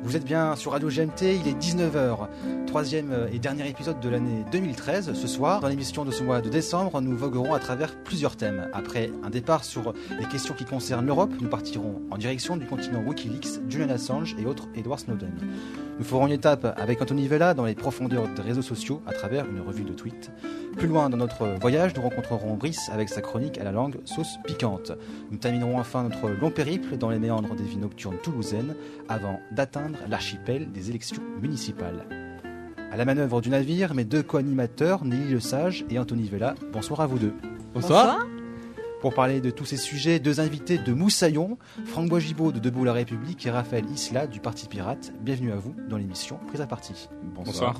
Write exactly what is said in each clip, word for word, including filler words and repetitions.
Vous êtes bien sur Radio G M T, il est dix-neuf heures, troisième et dernier épisode de l'année deux mille treize. Ce soir, dans l'émission de ce mois de décembre, nous voguerons à travers plusieurs thèmes. Après un départ sur les questions qui concernent l'Europe, nous partirons en direction du continent Wikileaks, Julian Assange et autres Edward Snowden. Nous ferons une étape avec Anthony Vella dans les profondeurs des réseaux sociaux à travers une revue de tweets. Plus loin dans notre voyage, nous rencontrerons Brice avec sa chronique à la langue sauce piquante. Nous terminerons enfin notre long périple dans les méandres des villes nocturnes toulousaines avant d'atteindre l'archipel des élections municipales. À la manœuvre du navire, mes deux co-animateurs, Nelly Le Sage et Anthony Vella. Bonsoir à vous deux. Bonsoir. Bonsoir. Pour parler de tous ces sujets, deux invités de Moussaillon, Franck Boisgibaud de Debout la République et Raphaël Isla du Parti Pirate. Bienvenue à vous dans l'émission Prise à Partie. Bonsoir. Bonsoir.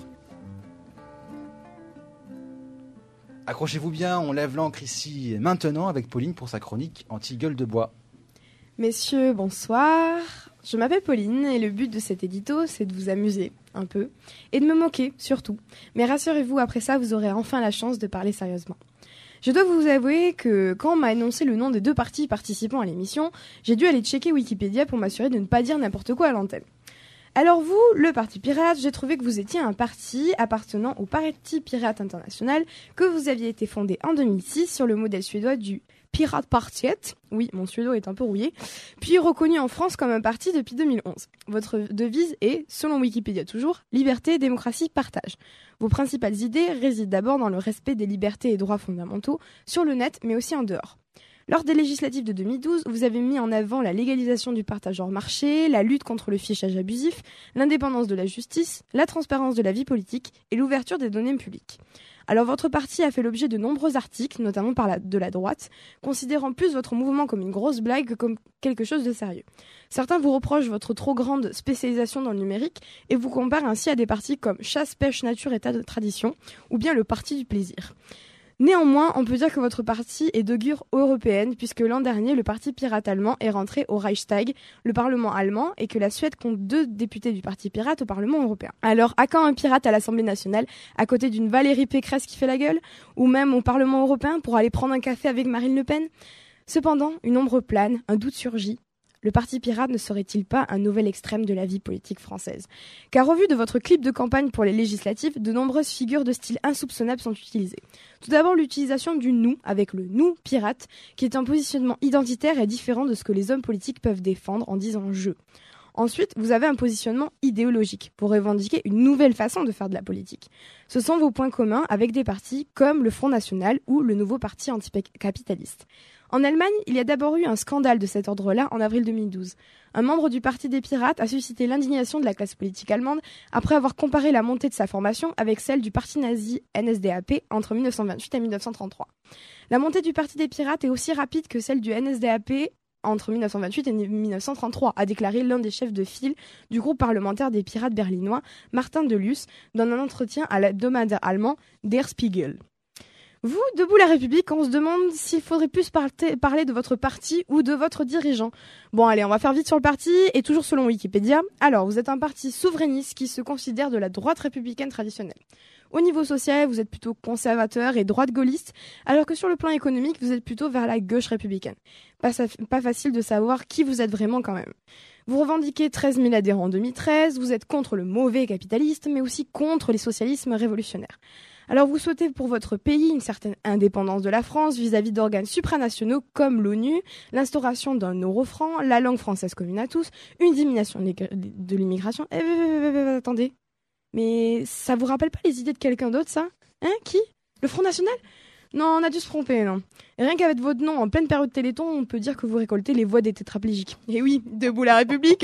Accrochez-vous bien, on lève l'ancre ici et maintenant avec Pauline pour sa chronique Anti-gueule de bois. Messieurs, bonsoir. Je m'appelle Pauline et le but de cet édito, c'est de vous amuser un peu et de me moquer surtout. Mais rassurez-vous, après ça, vous aurez enfin la chance de parler sérieusement. Je dois vous avouer que quand on m'a annoncé le nom des deux partis participant à l'émission, j'ai dû aller checker Wikipédia pour m'assurer de ne pas dire n'importe quoi à l'antenne. Alors vous, le Parti Pirate, j'ai trouvé que vous étiez un parti appartenant au Parti Pirate International, que vous aviez été fondé en deux mille six sur le modèle suédois du Piratpartiet, oui, mon suédois est un peu rouillé, puis reconnu en France comme un parti depuis deux mille onze. Votre devise est, selon Wikipédia toujours, liberté, démocratie, partage. Vos principales idées résident d'abord dans le respect des libertés et droits fondamentaux, sur le net, mais aussi en dehors. Lors des législatives de deux mille douze, vous avez mis en avant la légalisation du partage hors marché, la lutte contre le fichage abusif, l'indépendance de la justice, la transparence de la vie politique et l'ouverture des données publiques. Alors votre parti a fait l'objet de nombreux articles, notamment par la, de la droite, considérant plus votre mouvement comme une grosse blague que comme quelque chose de sérieux. Certains vous reprochent votre trop grande spécialisation dans le numérique et vous comparent ainsi à des partis comme Chasse, Pêche, Nature, État de Tradition ou bien le Parti du Plaisir. Néanmoins, on peut dire que votre parti est d'augure européenne puisque l'an dernier, le parti pirate allemand est rentré au Reichstag, le Parlement allemand, et que la Suède compte deux députés du parti pirate au Parlement européen. Alors, à quand un pirate à l'Assemblée nationale, à côté d'une Valérie Pécresse qui fait la gueule, ou même au Parlement européen pour aller prendre un café avec Marine Le Pen ? Cependant, une ombre plane, un doute surgit. Le Parti Pirate ne serait-il pas un nouvel extrême de la vie politique française ? Car au vu de votre clip de campagne pour les législatives, de nombreuses figures de style insoupçonnable sont utilisées. Tout d'abord, l'utilisation du « nous » avec le « nous pirate », qui est un positionnement identitaire et différent de ce que les hommes politiques peuvent défendre en disant « je ». Ensuite, vous avez un positionnement idéologique pour revendiquer une nouvelle façon de faire de la politique. Ce sont vos points communs avec des partis comme le Front National ou le nouveau parti anticapitaliste. En Allemagne, il y a d'abord eu un scandale de cet ordre-là en avril deux mille douze. Un membre du Parti des Pirates a suscité l'indignation de la classe politique allemande après avoir comparé la montée de sa formation avec celle du parti nazi N S D A P entre mille neuf cent vingt-huit et mille neuf cent trente-trois. La montée du Parti des Pirates est aussi rapide que celle du N S D A P entre mille neuf cent vingt-huit et mille neuf cent trente-trois, a déclaré l'un des chefs de file du groupe parlementaire des pirates berlinois, Martin Delus, dans un entretien à l'hebdomadaire allemand Der Spiegel. Vous, Debout la République, on se demande s'il faudrait plus par- parler de votre parti ou de votre dirigeant. Bon allez, on va faire vite sur le parti, et toujours selon Wikipédia. Alors, vous êtes un parti souverainiste qui se considère de la droite républicaine traditionnelle. Au niveau social, vous êtes plutôt conservateur et droite-gaulliste, alors que sur le plan économique, vous êtes plutôt vers la gauche républicaine. Pas, pas facile de savoir qui vous êtes vraiment quand même. Vous revendiquez treize mille adhérents en deux mille treize, vous êtes contre le mauvais capitaliste, mais aussi contre les socialismes révolutionnaires. Alors vous souhaitez pour votre pays une certaine indépendance de la France vis-à-vis d'organes supranationaux comme l'ONU, l'instauration d'un euro franc, la langue française commune à tous, une diminution de l'immigration... Eh, eh, eh, attendez, mais ça vous rappelle pas les idées de quelqu'un d'autre, ça ? Hein ? Qui ? Le Front National ? Non, on a dû se tromper, non. Et rien qu'avec votre nom en pleine période Téléthon, on peut dire que vous récoltez les voix des tétraplégiques. Et oui, Debout la République.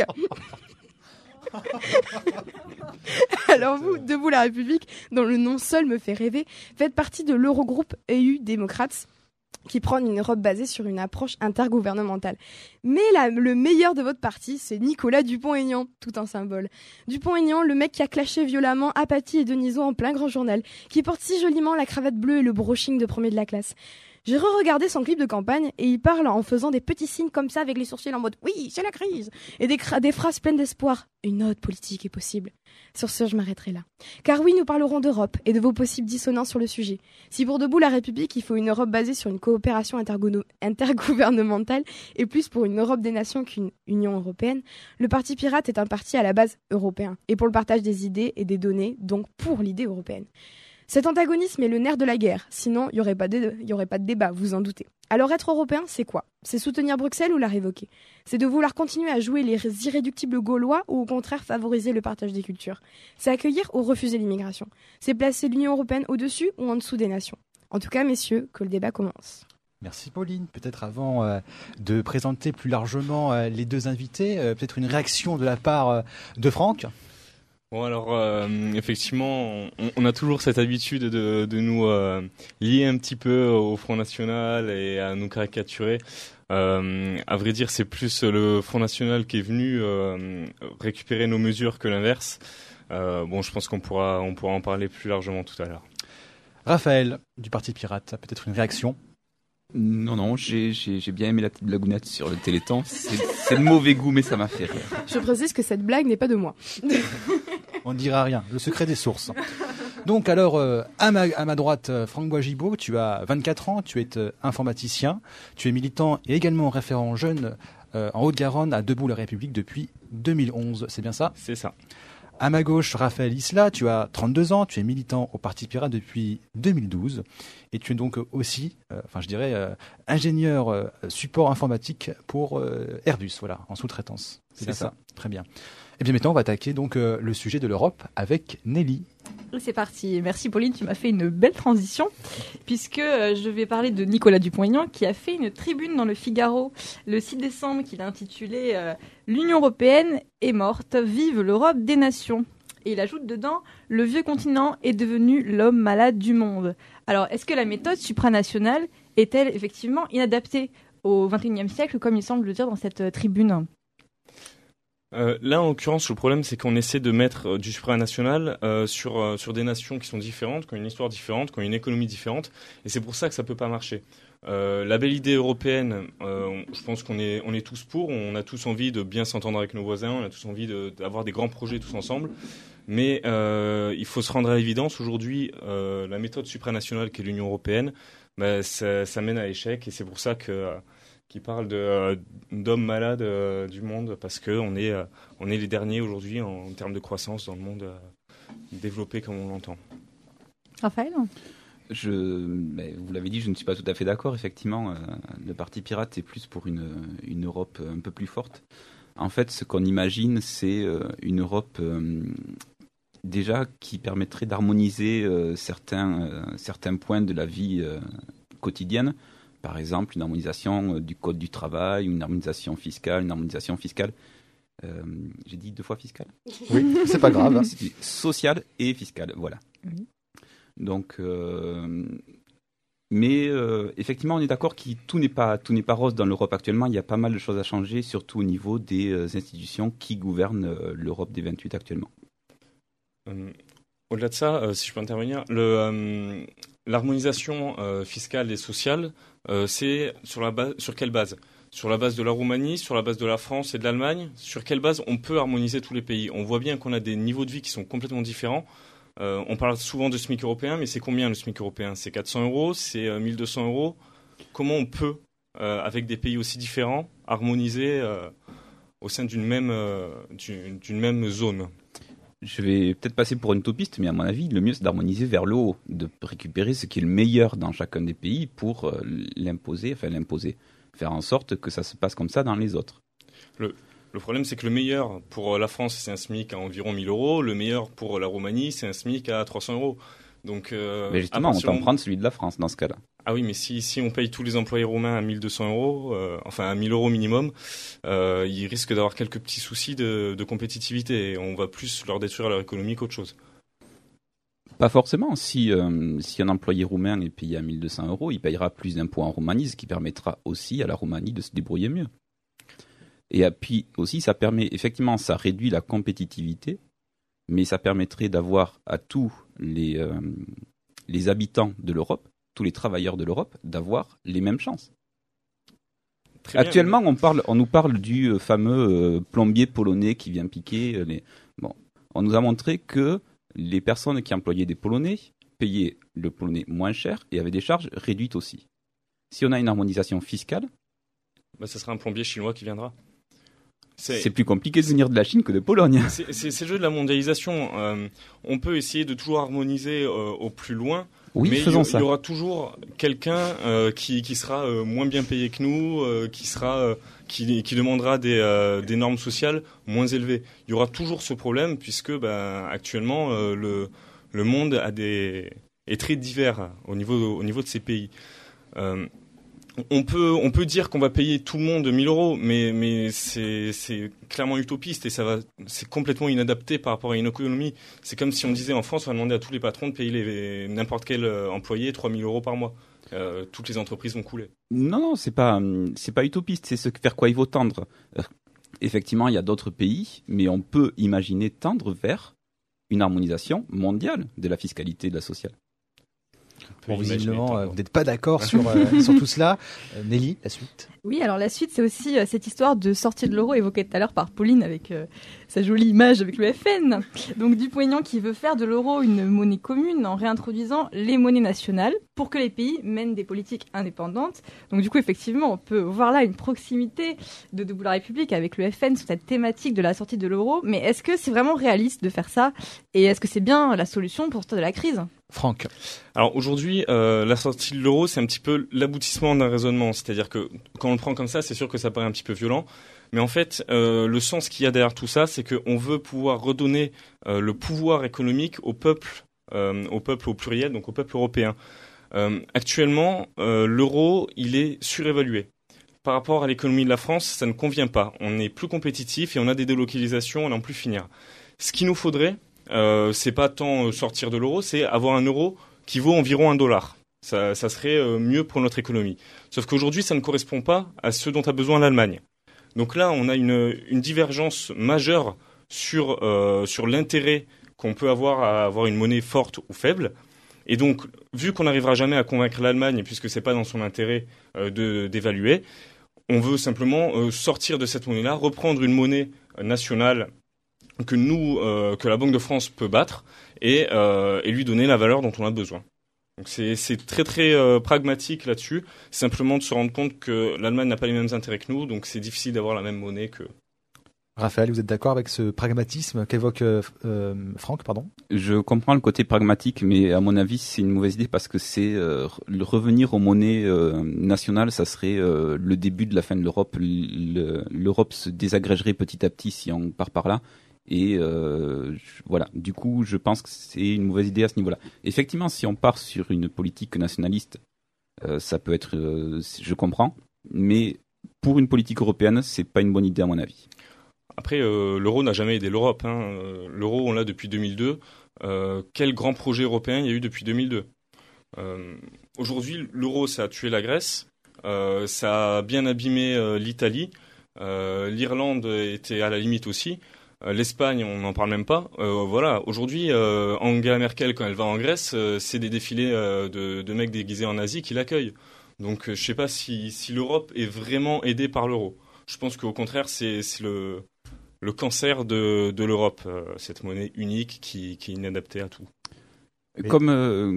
Alors vous, Debout la République, dont le nom seul me fait rêver, faites partie de l'Eurogroupe E U Démocrates, qui prône une Europe basée sur une approche intergouvernementale. Mais la, le meilleur de votre parti, c'est Nicolas Dupont-Aignan, tout un symbole. Dupont-Aignan, le mec qui a clashé violemment Apathy et Denisot en plein grand journal, qui porte si joliment la cravate bleue et le brushing de premier de la classe. J'ai re-regardé son clip de campagne et il parle en faisant des petits signes comme ça avec les sourcils en mode « Oui, c'est la crise !» et des, cra- des phrases pleines d'espoir. Une autre politique est possible. Sur ce, je m'arrêterai là. Car oui, nous parlerons d'Europe et de vos possibles dissonances sur le sujet. Si pour debout la République, il faut une Europe basée sur une coopération intergo- intergouvernementale et plus pour une Europe des nations qu'une Union européenne, le Parti Pirate est un parti à la base européen et pour le partage des idées et des données, donc pour l'idée européenne. Cet antagonisme est le nerf de la guerre, sinon il n'y aurait pas de, y aurait pas de débat, vous en doutez. Alors être européen, c'est quoi ? C'est soutenir Bruxelles ou la révoquer ? C'est de vouloir continuer à jouer les irréductibles gaulois ou au contraire favoriser le partage des cultures ? C'est accueillir ou refuser l'immigration ? C'est placer l'Union européenne au-dessus ou en dessous des nations ? En tout cas, messieurs, que le débat commence. Merci Pauline. Peut-être avant euh, de présenter plus largement euh, les deux invités, euh, peut-être une réaction de la part euh, de Franck. Bon alors euh, effectivement on, on a toujours cette habitude de, de nous euh, lier un petit peu au Front National et à nous caricaturer. Euh, à vrai dire c'est plus le Front National qui est venu euh, récupérer nos mesures que l'inverse. Euh, bon je pense qu'on pourra, on pourra en parler plus largement tout à l'heure. Raphaël du Parti Pirate, peut-être une réaction ? Non, non, j'ai, j'ai, j'ai bien aimé la petite blagounette sur le Téléthon. C'est, c'est de mauvais goût, mais ça m'a fait rire. Je précise que cette blague n'est pas de moi. On ne dira rien, le secret des sources. Donc alors, euh, à, ma, à ma droite, euh, Franck Boisgibaud, tu as vingt-quatre ans, tu es euh, informaticien, tu es militant et également référent jeune euh, en Haute-Garonne à Debout la République depuis deux mille onze, c'est bien ça ? C'est ça. À ma gauche, Raphaël Isla, tu as trente-deux ans, tu es militant au Parti Pirate depuis deux mille douze et tu es donc aussi, euh, enfin je dirais, euh, ingénieur euh, support informatique pour euh, Airbus, voilà, en sous-traitance. C'est, C'est bien ça. ça. Très bien. Et bien maintenant, on va attaquer donc euh, le sujet de l'Europe avec Nelly. C'est parti. Merci Pauline, tu m'as fait une belle transition puisque euh, je vais parler de Nicolas Dupont-Aignan qui a fait une tribune dans le Figaro le six décembre qu'il a intitulée euh, « L'Union européenne est morte, vive l'Europe des nations ». Et il ajoute dedans « Le vieux continent est devenu l'homme malade du monde ». Alors, est-ce que la méthode supranationale est-elle effectivement inadaptée au vingt et unième siècle comme il semble le dire dans cette euh, tribune ? Euh, là, en l'occurrence, le problème, c'est qu'on essaie de mettre euh, du supranational euh, sur euh, sur des nations qui sont différentes, qui ont une histoire différente, qui ont une économie différente, et c'est pour ça que ça peut pas marcher. Euh, la belle idée européenne, euh, on, je pense qu'on est on est tous pour, on a tous envie de bien s'entendre avec nos voisins, on a tous envie de, d'avoir des grands projets tous ensemble, mais euh, il faut se rendre à l'évidence aujourd'hui, euh, la méthode supranationale qu'est l'Union européenne, bah, ça, ça mène à l'échec, et c'est pour ça que euh, qui parle de, euh, d'hommes malades euh, du monde, parce qu'on est, euh, on est les derniers aujourd'hui en, en termes de croissance dans le monde euh, développé comme on l'entend. Raphaël ? Je, ben, vous l'avez dit, je ne suis pas tout à fait d'accord. Effectivement, euh, le Parti Pirate est plus pour une, une Europe un peu plus forte. En fait, ce qu'on imagine, c'est euh, une Europe euh, déjà qui permettrait d'harmoniser euh, certains, euh, certains points de la vie euh, quotidienne. Par exemple, une harmonisation du code du travail, une harmonisation fiscale, une harmonisation fiscale. Euh, j'ai dit deux fois fiscale ? Oui, c'est pas grave. C'est sociale et fiscale, voilà. Oui. Donc, euh, mais euh, effectivement, on est d'accord que tout n'est pas tout n'est pas rose dans l'Europe actuellement. Il y a pas mal de choses à changer, surtout au niveau des euh, institutions qui gouvernent euh, l'Europe des vingt-huit actuellement. Euh, au-delà de ça, euh, si je peux intervenir, le, euh, l'harmonisation euh, fiscale et sociale, euh, c'est sur la base, sur quelle base ? Sur la base de la Roumanie, sur la base de la France et de l'Allemagne ? Sur quelle base on peut harmoniser tous les pays ? On voit bien qu'on a des niveaux de vie qui sont complètement différents. Euh, on parle souvent de SMIC européen, mais c'est combien le SMIC européen ? C'est quatre cents euros ? C'est euh, mille deux cents euros ? Comment on peut, euh, avec des pays aussi différents, harmoniser euh, au sein d'une même, euh, d'une, d'une même zone ? Je vais peut-être passer pour une utopiste, mais à mon avis, le mieux c'est d'harmoniser vers le haut, de récupérer ce qui est le meilleur dans chacun des pays pour euh, l'imposer, enfin l'imposer, faire en sorte que ça se passe comme ça dans les autres. Le, le problème, c'est que le meilleur pour la France, c'est un SMIC à environ mille euros. Le meilleur pour la Roumanie, c'est un SMIC à trois cents euros. Donc, euh, mais justement, on t'en prend celui de la France dans ce cas-là. Ah oui, mais si, si on paye tous les employés roumains à mille deux cents euros, euh, enfin à mille euros minimum, euh, ils risquent d'avoir quelques petits soucis de, de compétitivité et on va plus leur détruire leur économie qu'autre chose. Pas forcément. Si, euh, si un employé roumain est payé à mille deux cents euros, il payera plus d'impôts en Roumanie, ce qui permettra aussi à la Roumanie de se débrouiller mieux. Et puis aussi, ça permet, effectivement, ça réduit la compétitivité, mais ça permettrait d'avoir à tous les, euh, les habitants de l'Europe tous les travailleurs de l'Europe d'avoir les mêmes chances. Très Actuellement, bien. on, parle, on nous parle du euh, fameux euh, plombier polonais qui vient piquer. Euh, les... bon, on nous a montré que les personnes qui employaient des Polonais payaient le polonais moins cher et avaient des charges réduites aussi. Si on a une harmonisation fiscale, Bah, ça sera un plombier chinois qui viendra. c'est, c'est plus compliqué de venir de la Chine que de Pologne. C'est, c'est, c'est le jeu de la mondialisation. Euh, on peut essayer de toujours harmoniser euh, au plus loin. Oui, mais faisons il y, ça. il y aura toujours quelqu'un euh, qui, qui sera euh, moins bien payé que nous, euh, qui sera, euh, qui, qui demandera des, euh, des normes sociales moins élevées. Il y aura toujours ce problème puisque bah, actuellement euh, le, le monde a des, est très divers au niveau, au niveau de ces pays. Euh, On peut, on peut dire qu'on va payer tout le monde mille euros, mais, mais c'est, c'est clairement utopiste et ça va, c'est complètement inadapté par rapport à une économie. C'est comme si on disait en France, on va demander à tous les patrons de payer les, n'importe quel employé trois mille euros par mois. Euh, toutes les entreprises vont couler. Non, non, c'est pas, c'est pas utopiste, c'est ce vers quoi il faut tendre. Euh, effectivement, il y a d'autres pays, mais on peut imaginer tendre vers une harmonisation mondiale de la fiscalité et de la sociale. Bon, Imaginer, visiblement, euh, pardon. vous n'êtes pas d'accord sur, euh, sur tout cela. Euh, Nelly, la suite. Oui, alors la suite, c'est aussi euh, cette histoire de sortie de l'euro évoquée tout à l'heure par Pauline avec euh, sa jolie image avec le F N. Donc Dupont-Aignan qui veut faire de l'euro une monnaie commune en réintroduisant les monnaies nationales pour que les pays mènent des politiques indépendantes. Donc du coup, effectivement, on peut voir là une proximité de Debout la République avec le F N sur cette thématique de la sortie de l'euro. Mais est-ce que c'est vraiment réaliste de faire ça ? Et est-ce que c'est bien la solution pour sortir de la crise ? Franck. Alors aujourd'hui, euh, la sortie de l'euro, c'est un petit peu l'aboutissement d'un raisonnement. C'est-à-dire que quand on le prend comme ça, c'est sûr que ça paraît un petit peu violent. Mais en fait, euh, le sens qu'il y a derrière tout ça, c'est qu'on veut pouvoir redonner euh, le pouvoir économique au peuple, euh, au peuple au pluriel, donc au peuple européen. Euh, actuellement, euh, l'euro, il est surévalué. Par rapport à l'économie de la France, ça ne convient pas. On est plus compétitif et on a des délocalisations à n'en plus finir. Ce qu'il nous faudrait, Euh, c'est pas tant sortir de l'euro, c'est avoir un euro qui vaut environ un dollar. Ça, ça serait euh, mieux pour notre économie. Sauf qu'aujourd'hui, ça ne correspond pas à ce dont a besoin l'Allemagne. Donc là, on a une, une divergence majeure sur, euh, sur l'intérêt qu'on peut avoir à avoir une monnaie forte ou faible. Et donc, vu qu'on n'arrivera jamais à convaincre l'Allemagne, puisque c'est pas dans son intérêt euh, de, d'évaluer, on veut simplement euh, sortir de cette monnaie-là, reprendre une monnaie nationale que nous, euh, que la Banque de France peut battre et, euh, et lui donner la valeur dont on a besoin. Donc c'est, c'est très très euh, pragmatique là-dessus. Simplement de se rendre compte que l'Allemagne n'a pas les mêmes intérêts que nous, donc c'est difficile d'avoir la même monnaie que. Raphaël, vous êtes d'accord avec ce pragmatisme qu'évoque euh, euh, Franck, pardon ? Je comprends le côté pragmatique, mais à mon avis, c'est une mauvaise idée parce que c'est euh, le revenir aux monnaies euh, nationales, ça serait euh, le début de la fin de l'Europe. Le, l'Europe se désagrégerait petit à petit si on part par là. Et euh, je, voilà, du coup, je pense que c'est une mauvaise idée à ce niveau-là. Effectivement, si on part sur une politique nationaliste, euh, ça peut être, euh, je comprends, mais pour une politique européenne, c'est pas une bonne idée à mon avis. Après, euh, l'euro n'a jamais aidé l'Europe. Hein. L'euro, on l'a depuis deux mille deux. Euh, quel grand projet européen il y a eu depuis deux mille deux ? euh, Aujourd'hui, l'euro, ça a tué la Grèce, euh, ça a bien abîmé euh, l'Italie, euh, l'Irlande était à la limite aussi. L'Espagne, on n'en parle même pas. Euh, voilà, aujourd'hui, euh, Angela Merkel, quand elle va en Grèce, euh, c'est des défilés euh, de, de mecs déguisés en Asie qui l'accueillent. Donc, euh, je ne sais pas si, si l'Europe est vraiment aidée par l'euro. Je pense qu'au contraire, c'est, c'est le, le cancer de, de l'Europe, euh, cette monnaie unique qui, qui est inadaptée à tout. Comme euh,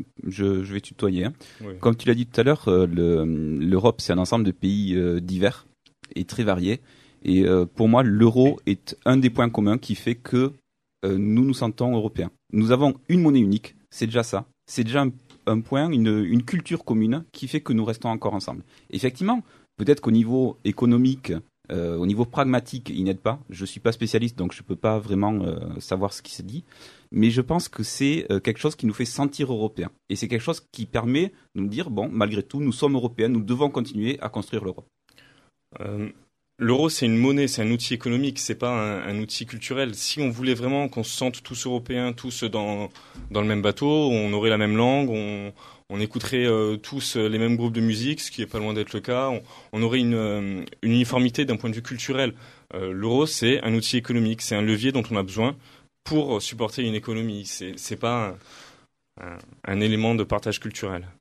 je, je vais tutoyer, hein. Oui. Comme tu l'as dit tout à l'heure, euh, le, l'Europe, c'est un ensemble de pays euh, divers et très variés. Et euh, pour moi, l'euro est un des points communs qui fait que euh, nous nous sentons européens. Nous avons une monnaie unique, c'est déjà ça. C'est déjà un, un point, une, une culture commune qui fait que nous restons encore ensemble. Effectivement, peut-être qu'au niveau économique, euh, au niveau pragmatique, il n'aide pas. Je ne suis pas spécialiste, donc je ne peux pas vraiment euh, savoir ce qui se dit. Mais je pense que c'est euh, quelque chose qui nous fait sentir européens. Et c'est quelque chose qui permet de nous dire, bon, malgré tout, nous sommes européens, nous devons continuer à construire l'Europe. Euh... L'euro, c'est une monnaie, c'est un outil économique, c'est pas un, un outil culturel. Si on voulait vraiment qu'on se sente tous européens, tous dans, dans le même bateau, on aurait la même langue, on, on écouterait euh, tous les mêmes groupes de musique, ce qui n'est pas loin d'être le cas. On, on aurait une, euh, une uniformité d'un point de vue culturel. Euh, l'euro, c'est un outil économique, c'est un levier dont on a besoin pour supporter une économie. C'est, c'est pas un, un, un élément de partage culturel.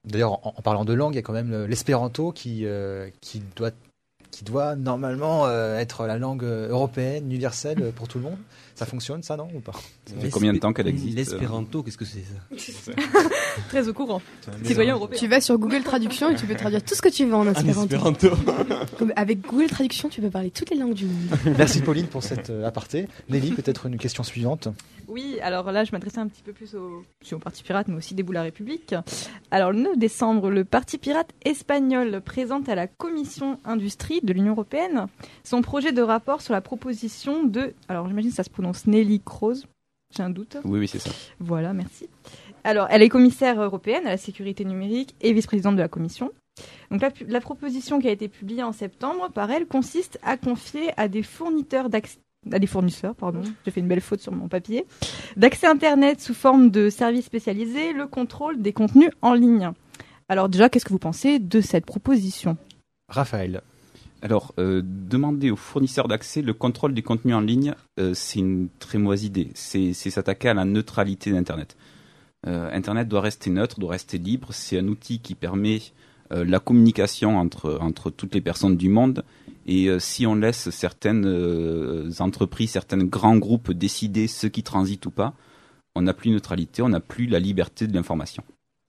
D'ailleurs, en, en parlant de langue, il y a quand même l'espéranto qui, euh, qui, doit, qui doit normalement euh, être la langue européenne, universelle pour tout le monde. Ça fonctionne, ça, non, ou pas? Ça fait combien de temps qu'elle existe? L'espéranto, qu'est-ce que c'est ça? Très au courant. Citoyen européen. Tu vas sur Google Traduction et tu peux traduire tout ce que tu veux en espéranto. Espéranto. Comme avec Google Traduction, tu peux parler toutes les langues du monde. Merci Pauline pour cette euh, aparté. Nelly, peut-être une question suivante. Oui, alors là, je m'adressais un petit peu plus au, au Parti Pirate, mais aussi Debout la République. Alors, le neuf décembre, le Parti Pirate espagnol présente à la Commission Industrie de l'Union Européenne son projet de rapport sur la proposition de... Alors, j'imagine que ça se prononce Nelly Kroes. J'ai un doute. Oui, oui, c'est ça. Voilà, merci. Alors, elle est commissaire européenne à la sécurité numérique et vice-présidente de la Commission. Donc, la, la proposition qui a été publiée en septembre, par elle, consiste à confier à des fournisseurs d'accès à des fournisseurs, pardon, j'ai fait une belle faute sur mon papier, d'accès Internet sous forme de services spécialisés, le contrôle des contenus en ligne. Alors déjà, qu'est-ce que vous pensez de cette proposition? Raphaël. Alors, euh, demander aux fournisseurs d'accès le contrôle des contenus en ligne, euh, c'est une très mauvaise idée. C'est, c'est s'attaquer à la neutralité d'Internet. Euh, Internet doit rester neutre, doit rester libre. C'est un outil qui permet euh, la communication entre, entre toutes les personnes du monde. Et euh, si on laisse certaines euh, entreprises, certains grands groupes décider ce qui transite ou pas, on n'a plus de neutralité, on n'a plus la liberté de l'information.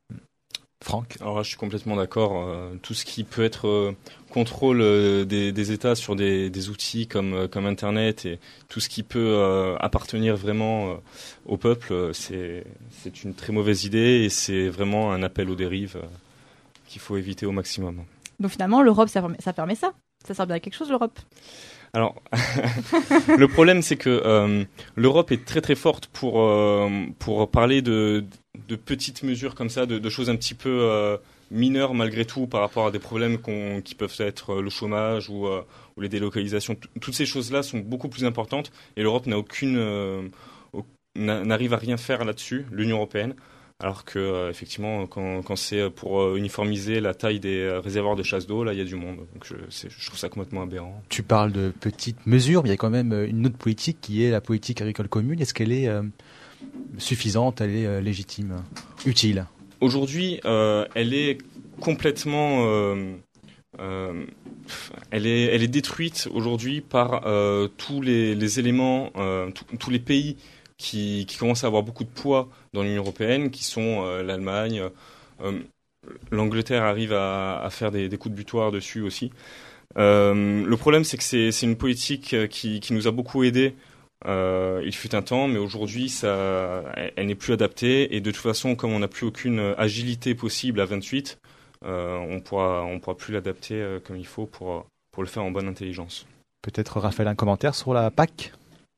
Franck. Alors là, je suis complètement d'accord. Euh, tout ce qui peut être euh, contrôle euh, des, des États sur des, des outils comme, euh, comme Internet et tout ce qui peut euh, appartenir vraiment euh, au peuple, euh, c'est, c'est une très mauvaise idée et c'est vraiment un appel aux dérives euh, qu'il faut éviter au maximum. Donc finalement, l'Europe, ça permet ça. Permet ça. Ça sert bien à quelque chose, l'Europe? Alors, le problème, c'est que euh, l'Europe est très très forte pour, euh, pour parler de, de petites mesures comme ça, de, de choses un petit peu euh, mineures malgré tout par rapport à des problèmes qu'on, qui peuvent être le chômage ou, euh, ou les délocalisations. T- toutes ces choses-là sont beaucoup plus importantes et l'Europe n'a aucune, euh, au, n'arrive à rien faire là-dessus, l'Union européenne. Alors que euh, effectivement, quand, quand c'est pour euh, uniformiser la taille des euh, réservoirs de chasse d'eau, là, il y a du monde. Donc je, c'est, je trouve ça complètement aberrant. Tu parles de petites mesures, mais il y a quand même une autre politique qui est la politique agricole commune. Est-ce qu'elle est euh, suffisante, elle est euh, légitime, utile? Aujourd'hui, euh, elle est complètement, euh, euh, elle est, elle est détruite aujourd'hui par euh, tous les, les éléments, euh, t- tous les pays qui, qui commencent à avoir beaucoup de poids dans l'Union européenne, qui sont euh, l'Allemagne, euh, l'Angleterre arrive à, à faire des, des coups de butoir dessus aussi. Euh, le problème, c'est que c'est, c'est une politique qui, qui nous a beaucoup aidés. Euh, il fut un temps, mais aujourd'hui, ça, elle, elle n'est plus adaptée. Et de toute façon, comme on n'a plus aucune agilité possible à vingt-huit, euh, on pourra, on pourra plus l'adapter euh, comme il faut pour, pour le faire en bonne intelligence. Peut-être Raphaël, un commentaire sur la P A C?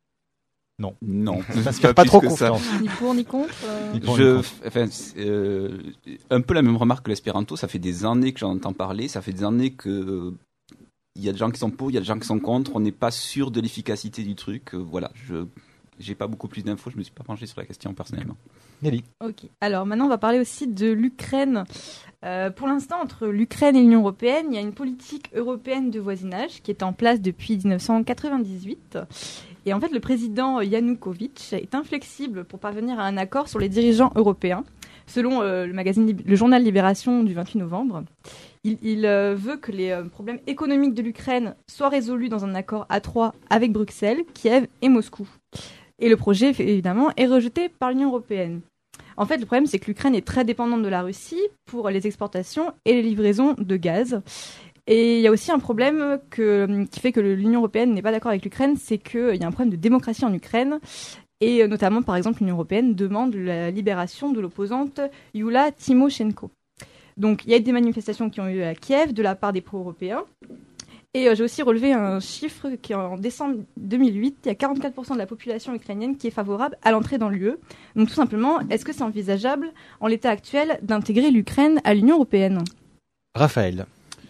Non. Non. Je n'inspire pas trop plus que ça. confiance. Ni pour ni contre. euh. Ni pour, ni Je, contre. enfin, euh, un peu la même remarque que l'espéranto. Ça fait des années que j'en entends parler. Ça fait des années que euh, il y a des gens qui sont pour, il y a des gens qui sont contre. On n'est pas sûr de l'efficacité du truc. Euh, voilà. Je j'ai pas beaucoup plus d'infos. Je me suis pas penché sur la question personnellement. Nelly. Ok. Alors maintenant, on va parler aussi de l'Ukraine. Euh, pour l'instant, entre l'Ukraine et l'Union européenne, il y a une politique européenne de voisinage qui est en place depuis dix-neuf cent quatre-vingt-dix-huit. Et en fait, le président Yanukovych est inflexible pour parvenir à un accord sur les dirigeants européens. Selon euh, le magazine, le journal Libération du vingt-huit novembre, il, il euh, veut que les euh, problèmes économiques de l'Ukraine soient résolus dans un accord à trois avec Bruxelles, Kiev et Moscou. Et le projet, évidemment, est rejeté par l'Union européenne. En fait, le problème, c'est que l'Ukraine est très dépendante de la Russie pour les exportations et les livraisons de gaz. Et il y a aussi un problème que, qui fait que l'Union européenne n'est pas d'accord avec l'Ukraine, c'est qu'il y a un problème de démocratie en Ukraine. Et notamment, par exemple, l'Union européenne demande la libération de l'opposante Yulia Tymoshenko. Donc, il y a des manifestations qui ont eu lieu à Kiev de la part des pro-européens. Et euh, j'ai aussi relevé un chiffre qui, en décembre deux mille huit, il y a quarante-quatre pour cent de la population ukrainienne qui est favorable à l'entrée dans l'U E. Donc, tout simplement, est-ce que c'est envisageable, en l'état actuel, d'intégrer l'Ukraine à l'Union européenne? Raphaël.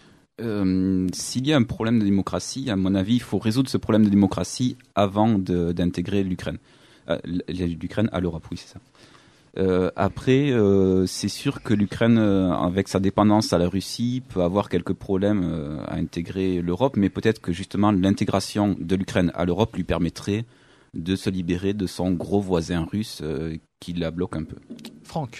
Euh, s'il y a un problème de démocratie, à mon avis, il faut résoudre ce problème de démocratie avant de, d'intégrer l'Ukraine. Euh, L'Ukraine à l'Europe, oui, c'est ça. Euh, après, euh, c'est sûr que l'Ukraine, euh, avec sa dépendance à la Russie, peut avoir quelques problèmes euh, à intégrer l'Europe, mais peut-être que justement l'intégration de l'Ukraine à l'Europe lui permettrait de se libérer de son gros voisin russe euh, qui la bloque un peu. Franck.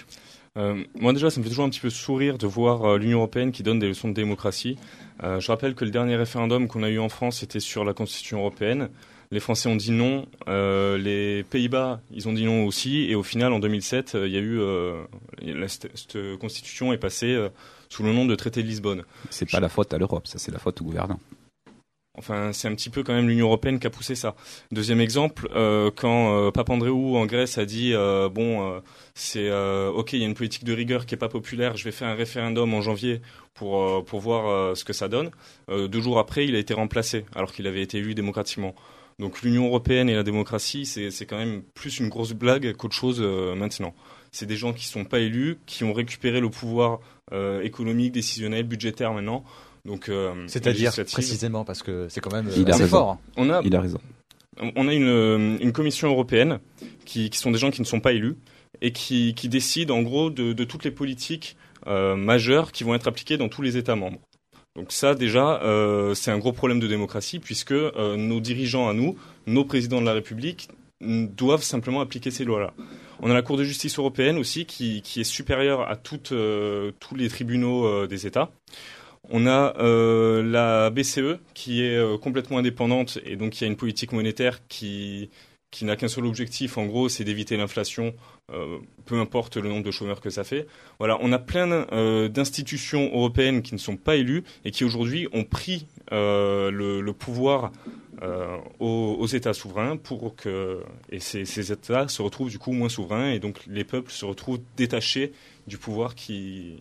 Euh, moi déjà, ça me fait toujours un petit peu sourire de voir euh, l'Union européenne qui donne des leçons de démocratie. Euh, je rappelle que le dernier référendum qu'on a eu en France était sur la Constitution européenne. Les Français ont dit non, euh, les Pays-Bas, ils ont dit non aussi, et au final, en deux mille sept, il y a eu euh, la, cette, cette Constitution est passée euh, sous le nom de traité de Lisbonne. C'est pas la faute à l'Europe, ça c'est la faute au gouvernement. Enfin, c'est un petit peu quand même l'Union européenne qui a poussé ça. Deuxième exemple, euh, quand euh, Papandréou en Grèce a dit euh, bon, euh, c'est euh, ok, il y a une politique de rigueur qui est pas populaire, je vais faire un référendum en janvier pour euh, pour voir euh, ce que ça donne. Euh, deux jours après, il a été remplacé alors qu'il avait été élu démocratiquement. Donc l'Union européenne et la démocratie, c'est c'est quand même plus une grosse blague qu'autre chose euh, maintenant. C'est des gens qui sont pas élus, qui ont récupéré le pouvoir euh, économique, décisionnel, budgétaire maintenant. Donc, euh, c'est-à-dire précisément parce que c'est quand même il assez a fort. On a, il a raison. On a une, une commission européenne qui, qui sont des gens qui ne sont pas élus et qui, qui décident en gros de, de toutes les politiques euh, majeures qui vont être appliquées dans tous les États membres. Donc ça déjà, euh, c'est un gros problème de démocratie puisque euh, nos dirigeants à nous, nos présidents de la République, doivent simplement appliquer ces lois-là. On a la Cour de justice européenne aussi qui, qui est supérieure à toutes, euh, tous les tribunaux euh, des États. On a euh, la B C E qui est euh, complètement indépendante et donc il y a une politique monétaire qui, qui n'a qu'un seul objectif, en gros, c'est d'éviter l'inflation, euh, peu importe le nombre de chômeurs que ça fait. Voilà, on a plein euh, d'institutions européennes qui ne sont pas élues et qui aujourd'hui ont pris euh, le, le pouvoir euh, aux, aux États souverains pour que et ces, ces États se retrouvent du coup moins souverains et donc les peuples se retrouvent détachés du pouvoir qui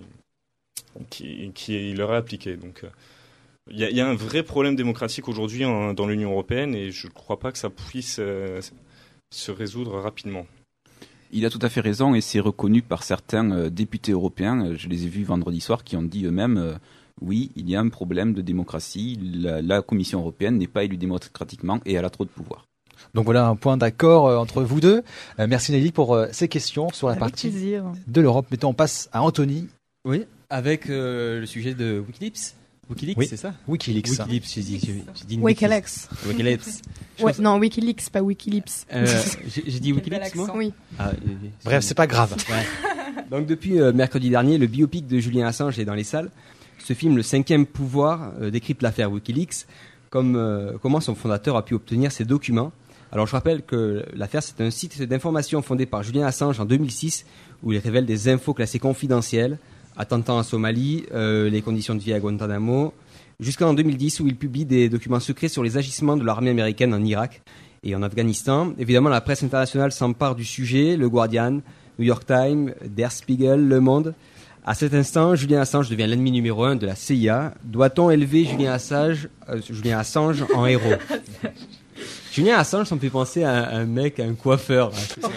Qui, qui leur est appliqué. Donc, il euh, y, y a un vrai problème démocratique aujourd'hui en, dans l'Union européenne et je ne crois pas que ça puisse euh, se résoudre rapidement. Il a tout à fait raison et c'est reconnu par certains euh, députés européens. Je les ai vus vendredi soir qui ont dit eux-mêmes euh, oui, il y a un problème de démocratie. La, la Commission européenne n'est pas élue démocratiquement et elle a trop de pouvoir. Donc voilà un point d'accord euh, entre vous deux. Euh, merci Nelly pour euh, ces questions sur la Avec partie plaisir. de l'Europe. Maintenant, on passe à Anthony. Oui, avec euh, le sujet de Wikileaks. Wikileaks, Oui. c'est ça Wikileaks. Wikileaks, j'ai dit. J'ai, j'ai dit une Wikileaks. bêtise. Wikileaks. Ouais, non, Wikileaks, pas Wikileaks. Euh, j'ai, j'ai dit Quel Wikileaks, bel moi accent. Oui. Ah, euh, Bref, c'est pas grave. Ouais. Donc depuis euh, mercredi dernier, le biopic de Julian Assange est dans les salles. Ce film, Le Cinquième Pouvoir, euh, décrypte l'affaire Wikileaks, comme euh, comment son fondateur a pu obtenir ces documents. Alors je rappelle que l'affaire, c'est un site d'information fondé par Julian Assange en deux mille six, où il révèle des infos classées confidentielles, attentats en Somalie, euh, les conditions de vie à Guantanamo, jusqu'en deux mille dix où il publie des documents secrets sur les agissements de l'armée américaine en Irak et en Afghanistan. Évidemment, la presse internationale s'empare du sujet, le Guardian, New York Times, Der Spiegel, Le Monde. À cet instant, Julian Assange devient l'ennemi numéro un de la C I A. Doit-on élever Julian Assange, euh, Julian Assange en héros? Julian Assange, ça me fait penser à un, un mec, à un coiffeur.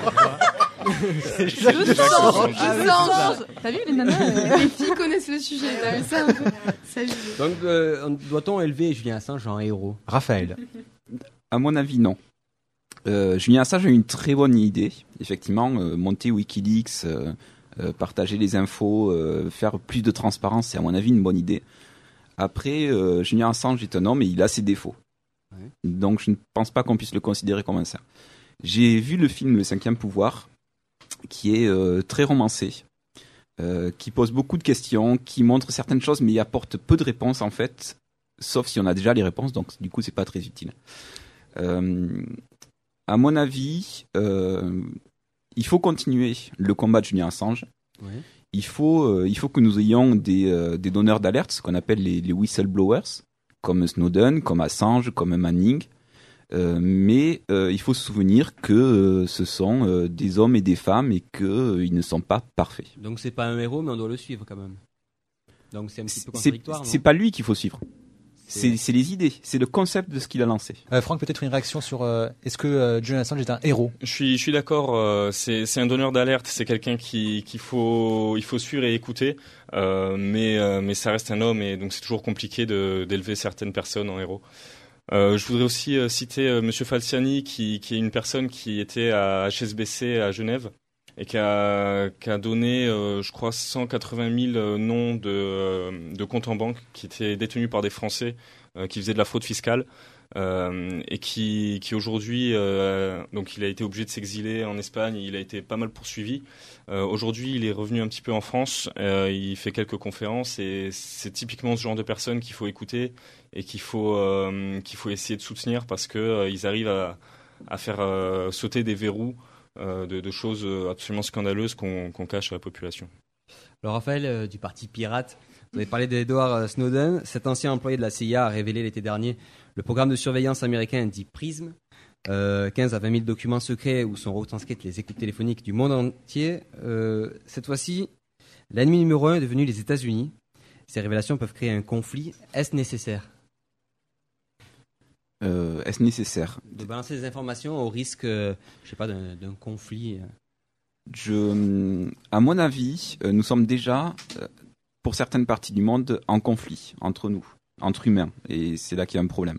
Je sens, je sens. T'as vu les nanas euh, Les filles connaissent le sujet, t'as vu ça un peu. Salut. Donc, euh, doit-on élever Julian Assange en héros? Raphaël. À mon avis, non. Euh, Julian Assange a une très bonne idée. Effectivement, euh, monter Wikileaks, euh, euh, partager les infos, euh, faire plus de transparence, c'est à mon avis une bonne idée. Après, euh, Julian Assange est un homme et il a ses défauts. Ouais. Donc je ne pense pas qu'on puisse le considérer comme un saint. J'ai vu le film Le Cinquième Pouvoir, qui est euh, très romancé, euh, qui pose beaucoup de questions, qui montre certaines choses, mais il apporte peu de réponses en fait, sauf si on a déjà les réponses, donc du coup c'est pas très utile. Euh, à mon avis, euh, il faut continuer le combat de Julian Assange. Ouais. Il faut, euh, il faut que nous ayons des, euh, des donneurs d'alerte, ce qu'on appelle les, les whistleblowers, comme Snowden, comme Assange, comme Manning. Euh, mais euh, il faut se souvenir que euh, ce sont euh, des hommes et des femmes et qu'ils euh, ne sont pas parfaits. Donc c'est pas un héros, mais on doit le suivre quand même. Donc c'est un petit peu c'est, contradictoire. C'est pas lui qu'il faut suivre. C'est, c'est les idées, c'est le concept de ce qu'il a lancé. Euh, Franck, peut-être une réaction sur euh, est-ce que euh, Julian Assange est un héros? Je suis, je suis d'accord. Euh, c'est, c'est un donneur d'alerte. C'est quelqu'un qui, qu'il faut, il faut suivre et écouter. Euh, mais, euh, mais ça reste un homme et donc c'est toujours compliqué de, d'élever certaines personnes en héros. Euh, je voudrais aussi euh, citer euh, Monsieur Falciani, qui, qui est une personne qui était à H S B C à Genève et qui a, qui a donné, euh, je crois, cent quatre-vingt mille euh, noms de, euh, de comptes en banque qui étaient détenus par des Français euh, qui faisaient de la fraude fiscale. euh, et qui, qui aujourd'hui, euh, donc il a été obligé de s'exiler en Espagne, il a été pas mal poursuivi. Euh, aujourd'hui, il est revenu un petit peu en France, euh, il fait quelques conférences et c'est typiquement ce genre de personnes qu'il faut écouter et qu'il faut, euh, qu'il faut essayer de soutenir parce qu'ils euh, arrivent à, à faire euh, sauter des verrous euh, de, de choses absolument scandaleuses qu'on, qu'on cache à la population. Alors Raphaël, euh, du parti Pirate, vous avez parlé d'Edward Snowden. Cet ancien employé de la C I A a révélé l'été dernier le programme de surveillance américain dit PRISM. Euh, quinze à vingt mille documents secrets où sont retranscrites les écoutes téléphoniques du monde entier. Euh, cette fois-ci, l'ennemi numéro un est devenu les États-Unis. Ces révélations peuvent créer un conflit. Est-ce nécessaire euh, Est-ce nécessaire de balancer des informations au risque, euh, je sais pas, d'un, d'un conflit Je, à mon avis, euh, nous sommes déjà, euh, pour certaines parties du monde, en conflit entre nous, entre humains, et c'est là qu'il y a un problème.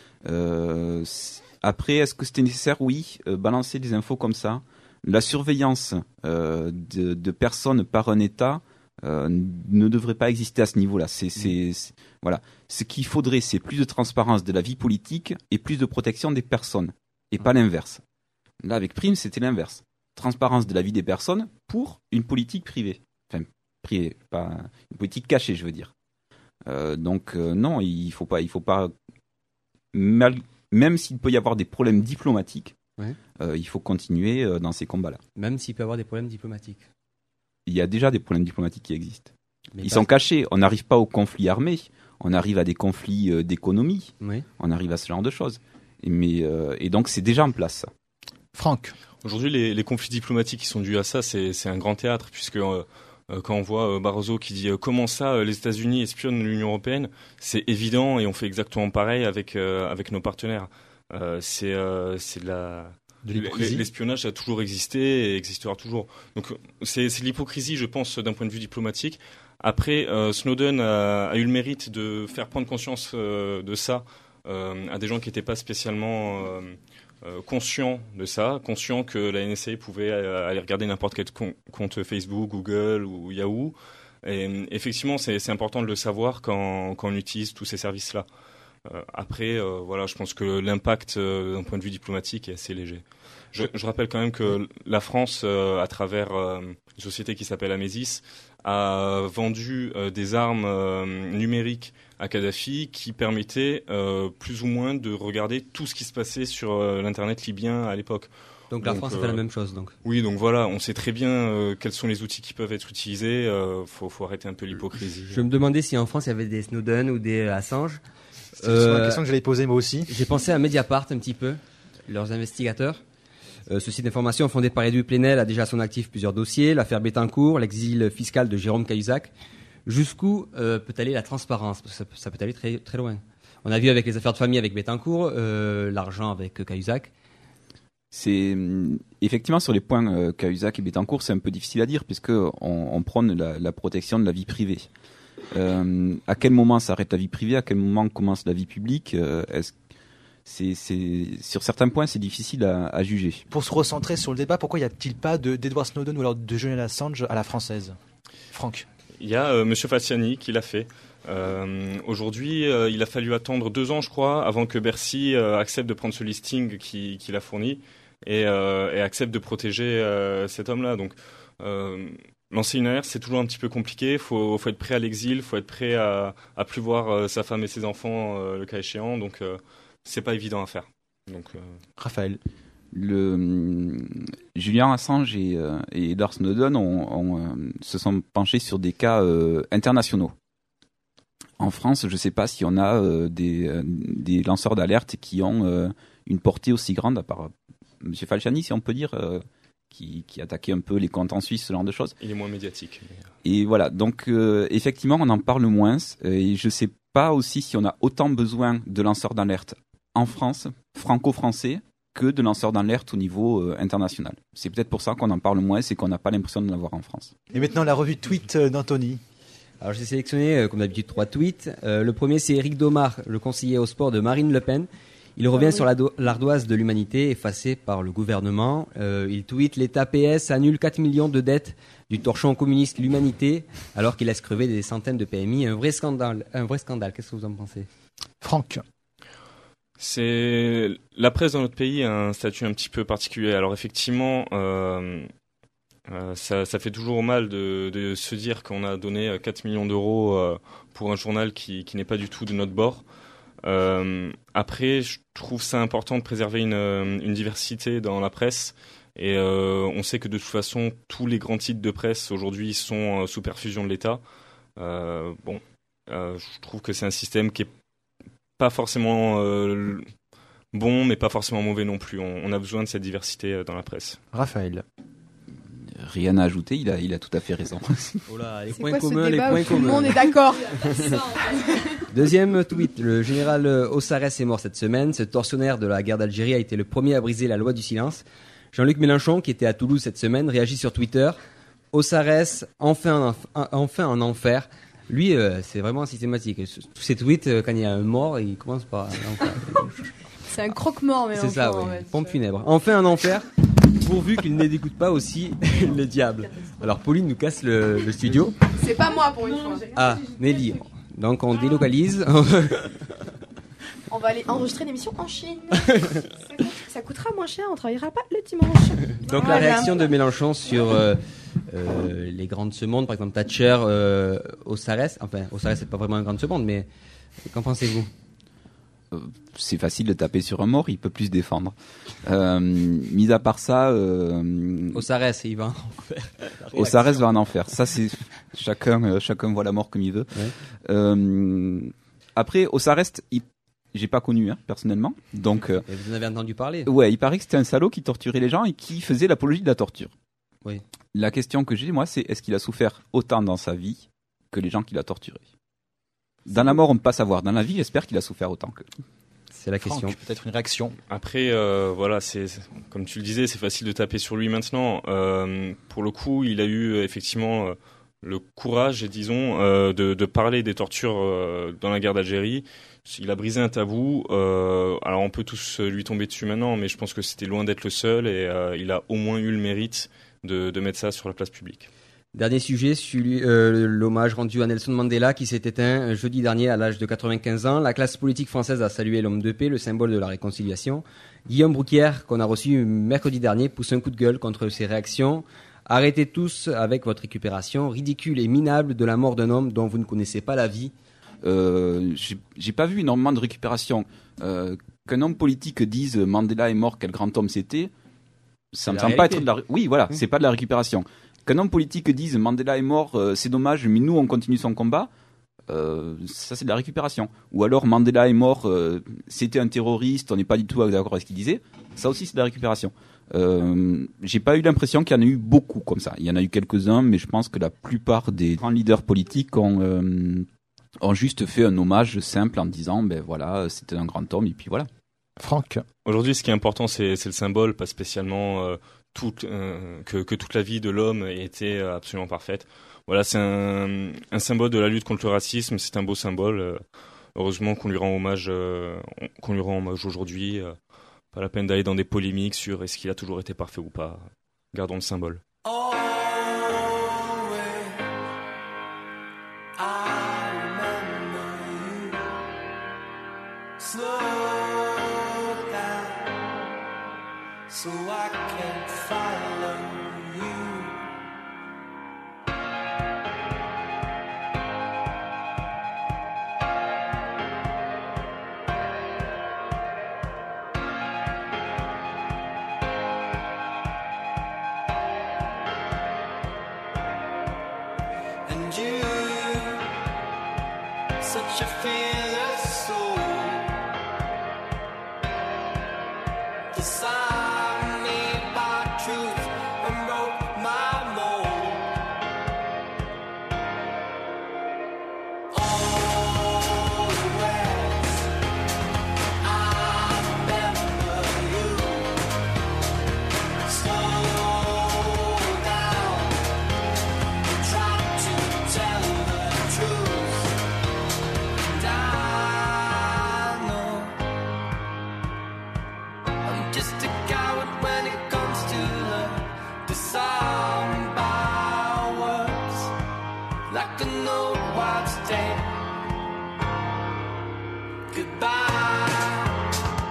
Euh, après, est-ce que c'était nécessaire ? Oui, euh, balancer des infos comme ça. La surveillance euh, de, de personnes par un État euh, ne devrait pas exister à ce niveau-là. C'est, c'est, c'est, voilà. Ce qu'il faudrait, c'est plus de transparence de la vie politique et plus de protection des personnes, et pas l'inverse. Là, avec Prime, c'était l'inverse. Transparence de la vie des personnes pour une politique privée. Enfin, privée, pas une politique cachée, je veux dire. Euh, donc, euh, non, il faut pas, il faut pas, mal, même s'il peut y avoir des problèmes diplomatiques, ouais. euh, il faut continuer euh, dans ces combats-là. Même s'il peut y avoir des problèmes diplomatiques. Il y a déjà des problèmes diplomatiques qui existent. Mais Ils pas... sont cachés. On n'arrive pas aux conflits armés. On arrive à des conflits euh, d'économie. Oui. On arrive à ce genre de choses. Et, mais, euh, et donc, c'est déjà en place, ça. Franck. Aujourd'hui, les, les conflits diplomatiques qui sont dus à ça, c'est, c'est un grand théâtre, puisque euh, quand on voit euh, Barroso qui dit euh, comment ça, euh, les États-Unis espionnent l'Union européenne, c'est évident et on fait exactement pareil avec euh, avec nos partenaires. Euh, c'est euh, c'est de la de l'hypocrisie. L'espionnage a toujours existé et existera toujours. Donc c'est, c'est de l'hypocrisie, je pense, d'un point de vue diplomatique. Après, euh, Snowden a, a eu le mérite de faire prendre conscience euh, de ça euh, à des gens qui n'étaient pas spécialement euh, Euh, conscient de ça, conscient que la N S A pouvait euh, aller regarder n'importe quel com- compte Facebook, Google ou Yahoo. Et euh, effectivement, c'est, c'est important de le savoir quand, quand on utilise tous ces services-là. Euh, après, euh, voilà, je pense que l'impact euh, d'un point de vue diplomatique est assez léger. Je, je rappelle quand même que la France, euh, à travers euh, une société qui s'appelle Amesis, a vendu euh, des armes euh, numériques à Kadhafi qui permettaient euh, plus ou moins de regarder tout ce qui se passait sur euh, l'internet libyen à l'époque. Donc la donc, France euh, a fait la même chose. Donc. Oui, donc voilà, on sait très bien euh, quels sont les outils qui peuvent être utilisés. Euh, faut, faut arrêter un peu l'hypocrisie. Je me demandais si en France il y avait des Snowden ou des Assange. C'est euh, une question que j'allais poser moi aussi. J'ai pensé à Mediapart un petit peu, leurs investigateurs. Euh, ce site d'information fondé par Edoui Plenel a déjà à son actif plusieurs dossiers, l'affaire Bettencourt, l'exil fiscal de Jérôme Cahuzac. Jusqu'où euh, peut aller la transparence ? Parce que ça, ça peut aller très, très loin. On a vu avec les affaires de famille avec Bettencourt, euh, l'argent avec Cahuzac. C'est effectivement sur les points euh, Cahuzac et Bettencourt, c'est un peu difficile à dire puisque on, on prône la, la protection de la vie privée. Euh, à quel moment s'arrête la vie privée ? À quel moment commence la vie publique ? euh, est-ce C'est, c'est, sur certains points, c'est difficile à, à juger. Pour se recentrer sur le débat, pourquoi n'y a-t-il pas de, d'Edward Snowden ou alors de Julian Assange à la française ? Franck. Il y a euh, Monsieur Falciani qui l'a fait. Euh, aujourd'hui, euh, il a fallu attendre deux ans, je crois, avant que Bercy euh, accepte de prendre ce listing qui, qu'il a fourni et, euh, et accepte de protéger euh, cet homme-là. Donc, euh, lancer une alerte, c'est toujours un petit peu compliqué. Il faut, faut être prêt à l'exil, il faut être prêt à, à plus voir euh, sa femme et ses enfants euh, le cas échéant. Donc, euh, c'est pas évident à faire. Donc, euh... Raphaël. Le, euh, Julian Assange et, euh, et Edward Snowden ont, ont, euh, se sont penchés sur des cas euh, internationaux. En France, je ne sais pas si on a euh, des, euh, des lanceurs d'alerte qui ont euh, une portée aussi grande, à part M. Falciani, si on peut dire, euh, qui, qui attaquait un peu les comptes en Suisse, ce genre de choses. Il est moins médiatique. Mais... Et voilà, donc euh, effectivement, on en parle moins. Et je ne sais pas aussi si on a autant besoin de lanceurs d'alerte en France, franco-français, que de lanceurs d'alerte au niveau euh, international. C'est peut-être pour ça qu'on en parle moins, c'est qu'on n'a pas l'impression de l'avoir en France. Et maintenant, la revue tweet d'Anthony. Alors j'ai sélectionné, euh, comme d'habitude, trois tweets. Euh, le premier, c'est Éric Domar, le conseiller au sport de Marine Le Pen. Il revient ah, oui. sur la do- l'ardoise de l'humanité effacée par le gouvernement. Euh, il tweet « L'État P S annule quatre millions de dettes du torchon communiste l'humanité alors qu'il laisse crever des centaines de P M I. Un vrai scandale. Un vrai scandale. Qu'est-ce que vous en pensez ? Franck. C'est la presse dans notre pays a un statut un petit peu particulier. Alors effectivement, euh, euh, ça, ça fait toujours mal de, de se dire qu'on a donné quatre millions d'euros euh, pour un journal qui, qui n'est pas du tout de notre bord. Euh, après, je trouve ça important de préserver une, une diversité dans la presse. Et euh, on sait que de toute façon, tous les grands titres de presse aujourd'hui sont euh, sous perfusion de l'État. Euh, bon, euh, je trouve que c'est un système qui est pas forcément euh, bon, mais pas forcément mauvais non plus. On, on a besoin de cette diversité euh, dans la presse. Raphaël. Rien à ajouter, il a, il a tout à fait raison. Oh là, les C'est points quoi ce communs, les débat points où tout le communs. monde est d'accord? Deuxième tweet, le général Ossarès est mort cette semaine. Ce tortionnaire de la guerre d'Algérie a été le premier à briser la loi du silence. Jean-Luc Mélenchon, qui était à Toulouse cette semaine, réagit sur Twitter. Ossarès, enfin un, enfin un enfer. Lui, euh, c'est vraiment systématique. Tous ses tweets, euh, quand il y a un mort, il commence par un enfer. C'est un croque-mort, mais C'est ça, oui. Pompe funèbre. Enfin un enfer, pourvu qu'il ne dégoûte pas aussi les diables. Alors Pauline nous casse le, le studio. C'est pas moi pour une fois. Ah, Nelly. Donc on délocalise. On va aller enregistrer l'émission en Chine. ça, coûte- ça coûtera moins cher, on travaillera pas le dimanche. Donc la réaction de Mélenchon sur euh, euh, les grandes semondes, par exemple Thatcher, euh, Ossarès. Enfin, Ossarès c'est pas vraiment une grande semonde, mais qu'en pensez-vous? C'est facile de taper sur un mort, il peut plus se défendre. Euh, mis à part ça, euh, Ossarès, il va en enfer. Ossarès va en enfer. Ça, c'est chacun, euh, chacun voit la mort comme il veut. Ouais. Euh, après, Ossarès, il- j'ai pas connu hein, personnellement, donc euh, Et vous en avez entendu parler? ouais, il paraît que c'était un salaud qui torturait les gens et qui faisait l'apologie de la torture. Oui. La question que j'ai, moi, c'est est-ce qu'il a souffert autant dans sa vie que les gens qui l'a torturé? Dans la mort, on ne peut pas savoir. Dans la vie, j'espère qu'il a souffert autant que. C'est la question. Franck, peut-être une réaction. Après, euh, voilà, c'est c'est- comme tu le disais, c'est facile de taper sur lui maintenant. Euh, pour le coup, il a eu euh, effectivement euh, le courage, disons, euh, de, de parler des tortures euh, dans la guerre d'Algérie. Il a brisé un tabou. Euh, alors, on peut tous lui tomber dessus maintenant, mais je pense que c'était loin d'être le seul et euh, il a au moins eu le mérite de, de mettre ça sur la place publique. Dernier sujet, celui, euh, l'hommage rendu à Nelson Mandela qui s'est éteint jeudi dernier à l'âge de quatre-vingt-quinze ans. La classe politique française a salué l'homme de paix, le symbole de la réconciliation. Guillaume Brouquière, qu'on a reçu mercredi dernier, pousse un coup de gueule contre ces réactions. Arrêtez tous avec votre récupération ridicule et minable de la mort d'un homme dont vous ne connaissez pas la vie. Euh, j'ai, j'ai pas vu énormément de récupération. Euh, qu'un homme politique dise Mandela est mort, quel grand homme c'était, ça me la semble pas réalité. être de la. ré- Oui, voilà, Mmh. c'est pas de la récupération. Qu'un homme politique dise Mandela est mort, euh, c'est dommage, mais nous on continue son combat. Euh, ça c'est de la récupération. Ou alors Mandela est mort, euh, c'était un terroriste, on n'est pas du tout d'accord avec ce qu'il disait. Ça aussi c'est de la récupération. Euh, j'ai pas eu l'impression qu'il y en a eu beaucoup comme ça. Il y en a eu quelques-uns, mais je pense que la plupart des grands leaders politiques ont, euh, ont juste fait un hommage simple en disant ben voilà, c'était un grand homme et puis voilà. Franck. Aujourd'hui, ce qui est important, c'est c'est le symbole, pas spécialement euh, toute, euh, que, que toute la vie de l'homme ait été euh, absolument parfaite. Voilà, c'est un, un symbole de la lutte contre le racisme. C'est un beau symbole. Euh, heureusement qu'on lui rend hommage, euh, qu'on lui rend hommage aujourd'hui. Euh, pas la peine d'aller dans des polémiques sur est-ce qu'il a toujours été parfait ou pas. Gardons le symbole. So I can follow you. And you, such a fearless soul. Disarmed me by truth and broke my mold. Always, I remember you. Slow down, try to tell the truth. And I know I'm just a coward when it comes to love. Disarmed by words, like an old wives' tale. Goodbye.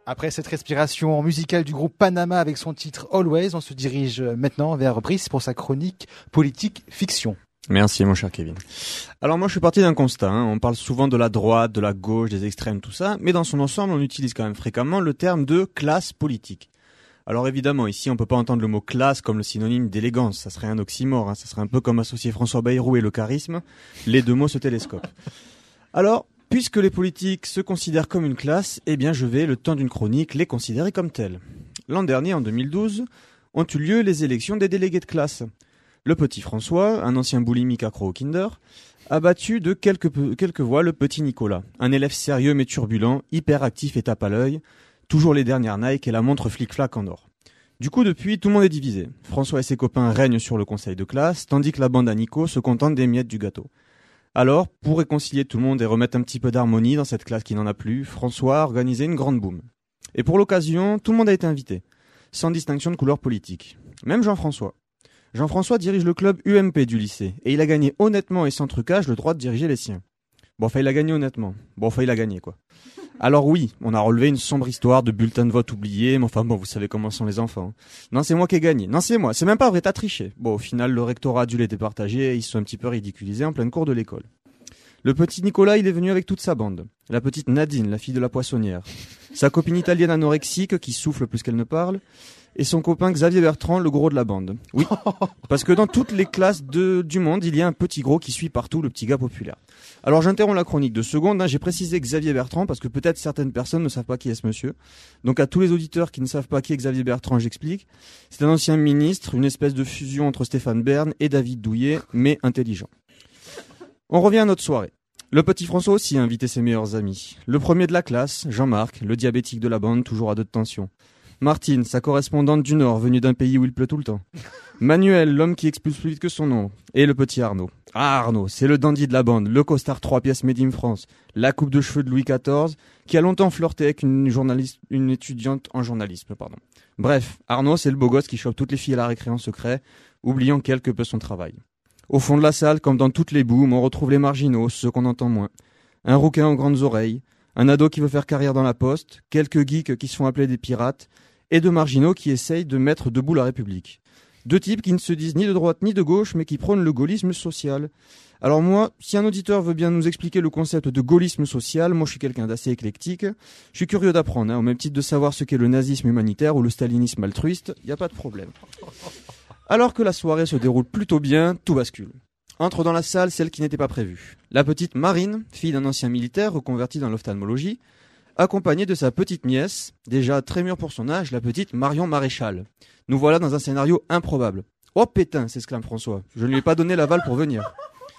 Après cette respiration musicale du groupe Panama avec son titre Always, on se dirige maintenant vers Brice pour sa chronique politique fiction. Merci mon cher Kevin. Alors moi je suis parti d'un constat, hein. On parle souvent de la droite, de la gauche, des extrêmes, tout ça, mais dans son ensemble on utilise quand même fréquemment le terme de classe politique. Alors évidemment ici on peut pas entendre le mot classe comme le synonyme d'élégance, ça serait un oxymore, hein. Ça serait un peu comme associer François Bayrou et le charisme, les deux mots se télescopent. Alors, puisque les politiques se considèrent comme une classe, eh bien je vais, le temps d'une chronique, les considérer comme tels. L'an dernier, en deux mille douze, ont eu lieu les élections des délégués de classe. Le petit François, un ancien boulimique accro au Kinder, a battu de quelques, quelques voix le petit Nicolas, un élève sérieux mais turbulent, hyper actif et tape à l'œil, toujours les dernières Nike et la montre flic-flac en or. Du coup, depuis, tout le monde est divisé. François et ses copains règnent sur le conseil de classe, tandis que la bande à Nico se contente des miettes du gâteau. Alors, pour réconcilier tout le monde et remettre un petit peu d'harmonie dans cette classe qui n'en a plus, François a organisé une grande boum. Et pour l'occasion, tout le monde a été invité, sans distinction de couleur politique. Même Jean-François. Jean-François dirige le club U M P du lycée, et il a gagné honnêtement et sans trucage le droit de diriger les siens. Bon, enfin, il a gagné honnêtement. Bon, enfin, il a gagné, quoi. Alors oui, on a relevé une sombre histoire de bulletin de vote oublié, mais enfin bon, vous savez comment sont les enfants. Non, c'est moi qui ai gagné. Non, c'est moi. C'est même pas vrai, t'as triché. Bon, au final, le rectorat a dû les départager et ils se sont un petit peu ridiculisés en pleine cour de l'école. Le petit Nicolas, il est venu avec toute sa bande. La petite Nadine, la fille de la poissonnière. Sa copine italienne anorexique qui souffle plus qu'elle ne parle. Et son copain Xavier Bertrand, le gros de la bande. Oui, parce que dans toutes les classes de, du monde, il y a un petit gros qui suit partout le petit gars populaire. Alors j'interromps la chronique de secondes, hein, j'ai précisé Xavier Bertrand parce que peut-être certaines personnes ne savent pas qui est ce monsieur. Donc à tous les auditeurs qui ne savent pas qui est Xavier Bertrand, j'explique. C'est un ancien ministre, une espèce de fusion entre Stéphane Bern et David Douillet, mais intelligent. On revient à notre soirée. Le petit François aussi a invité ses meilleurs amis. Le premier de la classe, Jean-Marc, le diabétique de la bande, toujours à deux de tension. Martine, sa correspondante du Nord, venue d'un pays où il pleut tout le temps. Manuel, l'homme qui expulse plus vite que son nom. Et le petit Arnaud. Ah, Arnaud, c'est le dandy de la bande, le costard trois pièces made in France, la coupe de cheveux de Louis quatorze, qui a longtemps flirté avec une journaliste, une étudiante en journalisme, pardon. Bref, Arnaud, c'est le beau gosse qui chope toutes les filles à la récré en secret, oubliant quelque peu son travail. Au fond de la salle, comme dans toutes les booms, on retrouve les marginaux, ceux qu'on entend moins. Un rouquin aux grandes oreilles, un ado qui veut faire carrière dans la poste, quelques geeks qui se font appeler des pirates, et deux marginaux qui essayent de mettre debout la République. Deux types qui ne se disent ni de droite ni de gauche, mais qui prônent le gaullisme social. Alors moi, si un auditeur veut bien nous expliquer le concept de gaullisme social, moi je suis quelqu'un d'assez éclectique, je suis curieux d'apprendre, hein, au même titre de savoir ce qu'est le nazisme humanitaire ou le stalinisme altruiste, il n'y a pas de problème. Alors que la soirée se déroule plutôt bien, tout bascule. Entre dans la salle celle qui n'était pas prévue. La petite Marine, fille d'un ancien militaire reconverti dans l'ophtalmologie, accompagnée de sa petite nièce, déjà très mûre pour son âge, la petite Marion Maréchal. Nous voilà dans un scénario improbable. « Oh pétain !» s'exclame François. « Je ne lui ai pas donné l'aval pour venir. »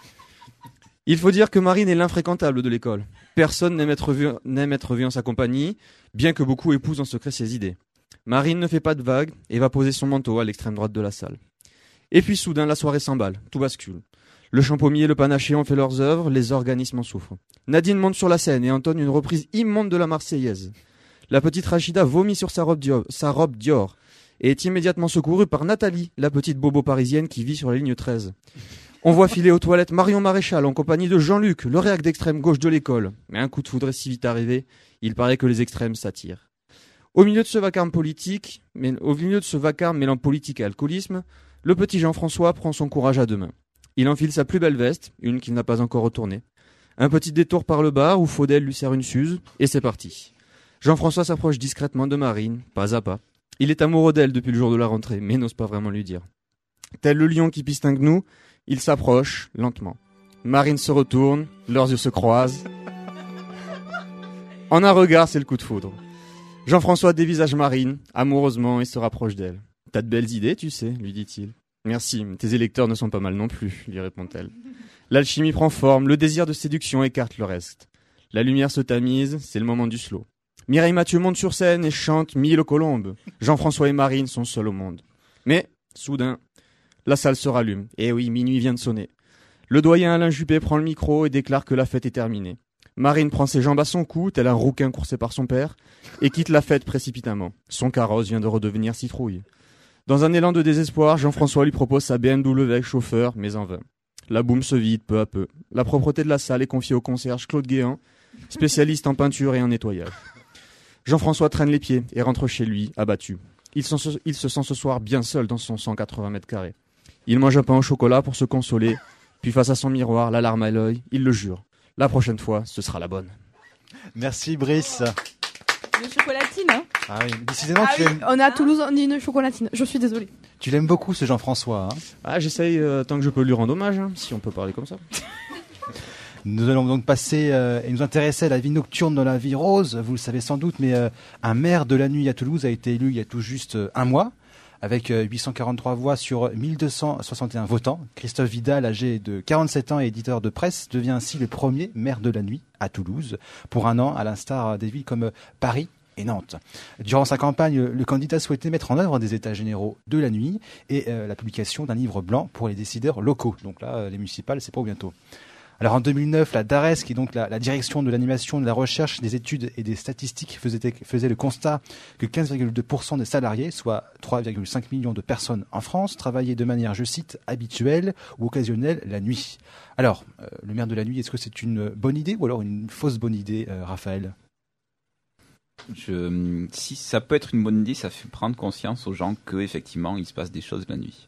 Il faut dire que Marine est l'infréquentable de l'école. Personne n'aime être vu, n'aime être vu en sa compagnie, bien que beaucoup épousent en secret ses idées. Marine ne fait pas de vagues et va poser son manteau à l'extrême droite de la salle. Et puis soudain, la soirée s'emballe, tout bascule. Le Champommier et le Panaché ont fait leurs œuvres, les organismes en souffrent. Nadine monte sur la scène et entonne une reprise immonde de la Marseillaise. La petite Rachida vomit sur sa robe Dior, sa robe Dior et est immédiatement secourue par Nathalie, la petite bobo parisienne qui vit sur la ligne treize. On voit filer aux toilettes Marion Maréchal en compagnie de Jean-Luc, le réac d'extrême gauche de l'école. Mais un coup de foudre est si vite arrivé, il paraît que les extrêmes s'attirent. Au milieu de ce vacarme politique, mais au milieu de ce vacarme mêlant politique et alcoolisme, le petit Jean-François prend son courage à deux mains. Il enfile sa plus belle veste, une qu'il n'a pas encore retournée. Un petit détour par le bar où Faudel lui sert une suze, et c'est parti. Jean-François s'approche discrètement de Marine, pas à pas. Il est amoureux d'elle depuis le jour de la rentrée, mais n'ose pas vraiment lui dire. Tel le lion qui pisse un gnou, il s'approche, lentement. Marine se retourne, leurs yeux se croisent. En un regard, c'est le coup de foudre. Jean-François dévisage Marine, amoureusement, et se rapproche d'elle. « T'as de belles idées, tu sais, lui dit-il. »« Merci, tes électeurs ne sont pas mal non plus, lui répond-elle. L'alchimie prend forme, le désir de séduction écarte le reste. La lumière se tamise, c'est le moment du slow. Mireille Mathieu monte sur scène et chante Mille colombes. Jean-François et Marine sont seuls au monde. Mais, soudain, la salle se rallume. Et oui, minuit vient de sonner. Le doyen Alain Juppé prend le micro et déclare que la fête est terminée. Marine prend ses jambes à son cou, tel un rouquin coursé par son père, et quitte la fête précipitamment. Son carrosse vient de redevenir citrouille. Dans un élan de désespoir, Jean-François lui propose sa B M W avec chauffeur, mais en vain. La boum se vide peu à peu. La propreté de la salle est confiée au concierge Claude Guéant, spécialiste en peinture et en nettoyage. Jean-François traîne les pieds et rentre chez lui, abattu. Il, se- il se sent ce soir bien seul dans son cent quatre-vingts mètres carrés. Il mange un pain au chocolat pour se consoler, puis face à son miroir, la larme à l'œil, il le jure. La prochaine fois, ce sera la bonne. Merci Brice. Le chocolatine, hein. Ah oui, décidément, Ah tu, oui, aimes, on est à Toulouse, on dit une chocolatine. Je suis désolée. tu l'aimes beaucoup ce Jean-François. Hein. Ah, j'essaye euh, tant que je peux lui rendre hommage, hein, si on peut parler comme ça. Nous allons donc passer euh, et nous intéresser à la vie nocturne dans la vie rose. Vous le savez sans doute, mais euh, un maire de la nuit à Toulouse a été élu il y a tout juste euh, un mois, avec euh, huit cent quarante-trois voix sur mille deux cent soixante et un votants. Christophe Vidal, âgé de quarante-sept ans et éditeur de presse, devient ainsi le premier maire de la nuit à Toulouse, pour un an, à l'instar des villes comme euh, Paris et Nantes. Durant sa campagne, le candidat souhaitait mettre en œuvre des états généraux de la nuit et euh, la publication d'un livre blanc pour les décideurs locaux. Donc là, euh, les municipales, c'est pour bientôt. Alors en deux mille neuf, la DARES, qui est donc la, la direction de l'animation, de la recherche, des études et des statistiques, faisait, faisait le constat que quinze virgule deux pour cent des salariés, soit trois virgule cinq millions de personnes en France, travaillaient de manière, je cite, habituelle ou occasionnelle la nuit. Alors, euh, le maire de la nuit, est-ce que c'est une bonne idée ou alors une fausse bonne idée, euh, Raphaël ? Je, si ça peut être une bonne idée, ça fait prendre conscience aux gens qu'effectivement il se passe des choses la nuit.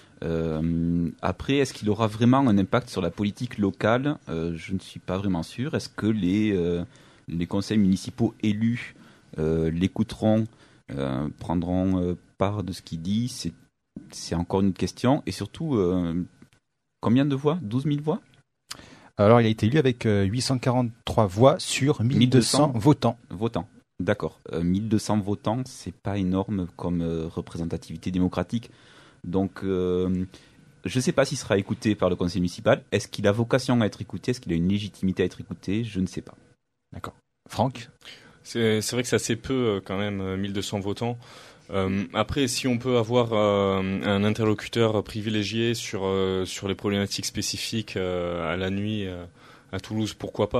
Euh, après, est-ce qu'il aura vraiment un impact sur la politique locale ? euh, Je ne suis pas vraiment sûr. Est-ce que les, euh, les conseils municipaux élus euh, l'écouteront, euh, prendront euh, part de ce qu'il dit ? C'est, c'est encore une question. Et surtout, euh, combien de voix ? douze mille voix ? Alors, il a été élu avec euh, huit cent quarante-trois voix sur mille deux cents votants. Votants. D'accord. Euh, mille deux cents votants, c'est pas énorme comme euh, représentativité démocratique. Donc, euh, je ne sais pas s'il sera écouté par le conseil municipal. Est-ce qu'il a vocation à être écouté ? Est-ce qu'il a une légitimité à être écouté ? Je ne sais pas. D'accord. Franck ? C'est, c'est vrai que c'est assez peu euh, quand même, euh, mille deux cents votants. Euh, après, si on peut avoir euh, un interlocuteur privilégié sur, euh, sur les problématiques spécifiques euh, à la nuit euh, à Toulouse, pourquoi pas ?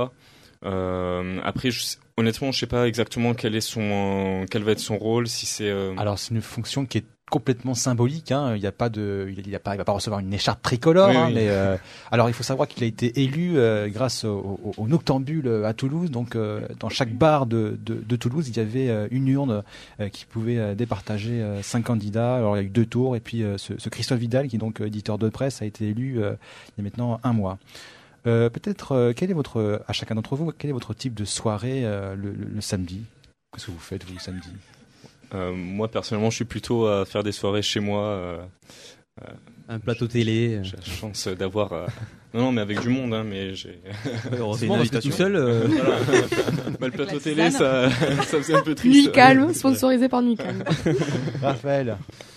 Euh, après, je, honnêtement, je ne sais pas exactement quel est son, euh, quel va être son rôle. Si c'est euh... Alors, c'est une fonction qui est complètement symbolique. Hein. Il n'y a pas de, il y a pas, il va pas recevoir une écharpe tricolore. Oui, hein, oui. Mais euh, alors, il faut savoir qu'il a été élu euh, grâce au, au, au noctambule à Toulouse. Donc, euh, dans chaque bar de, de, de Toulouse, il y avait euh, une urne euh, qui pouvait euh, départager euh, cinq candidats. Alors, il y a eu deux tours. Et puis, euh, ce, ce Christophe Vidal, qui est donc euh, éditeur de presse, a été élu euh, il y a maintenant un mois. Euh, peut-être, euh, quel est votre, à chacun d'entre vous, quel est votre type de soirée euh, le, le, le samedi ? Qu'est-ce que vous faites, vous, le samedi ? Euh, moi, personnellement, je suis plutôt à faire des soirées chez moi. Euh, euh, Un plateau télé. j'ai la chance d'avoir... Euh... Non, non, mais avec du monde, hein, mais j'ai... Heureusement, parce que tout seul. euh, Voilà. Bah, le plateau La télé, tisane. ça, ça faisait un peu triste. Nuit calme, sponsorisé par Nuit calme. Raphaël ?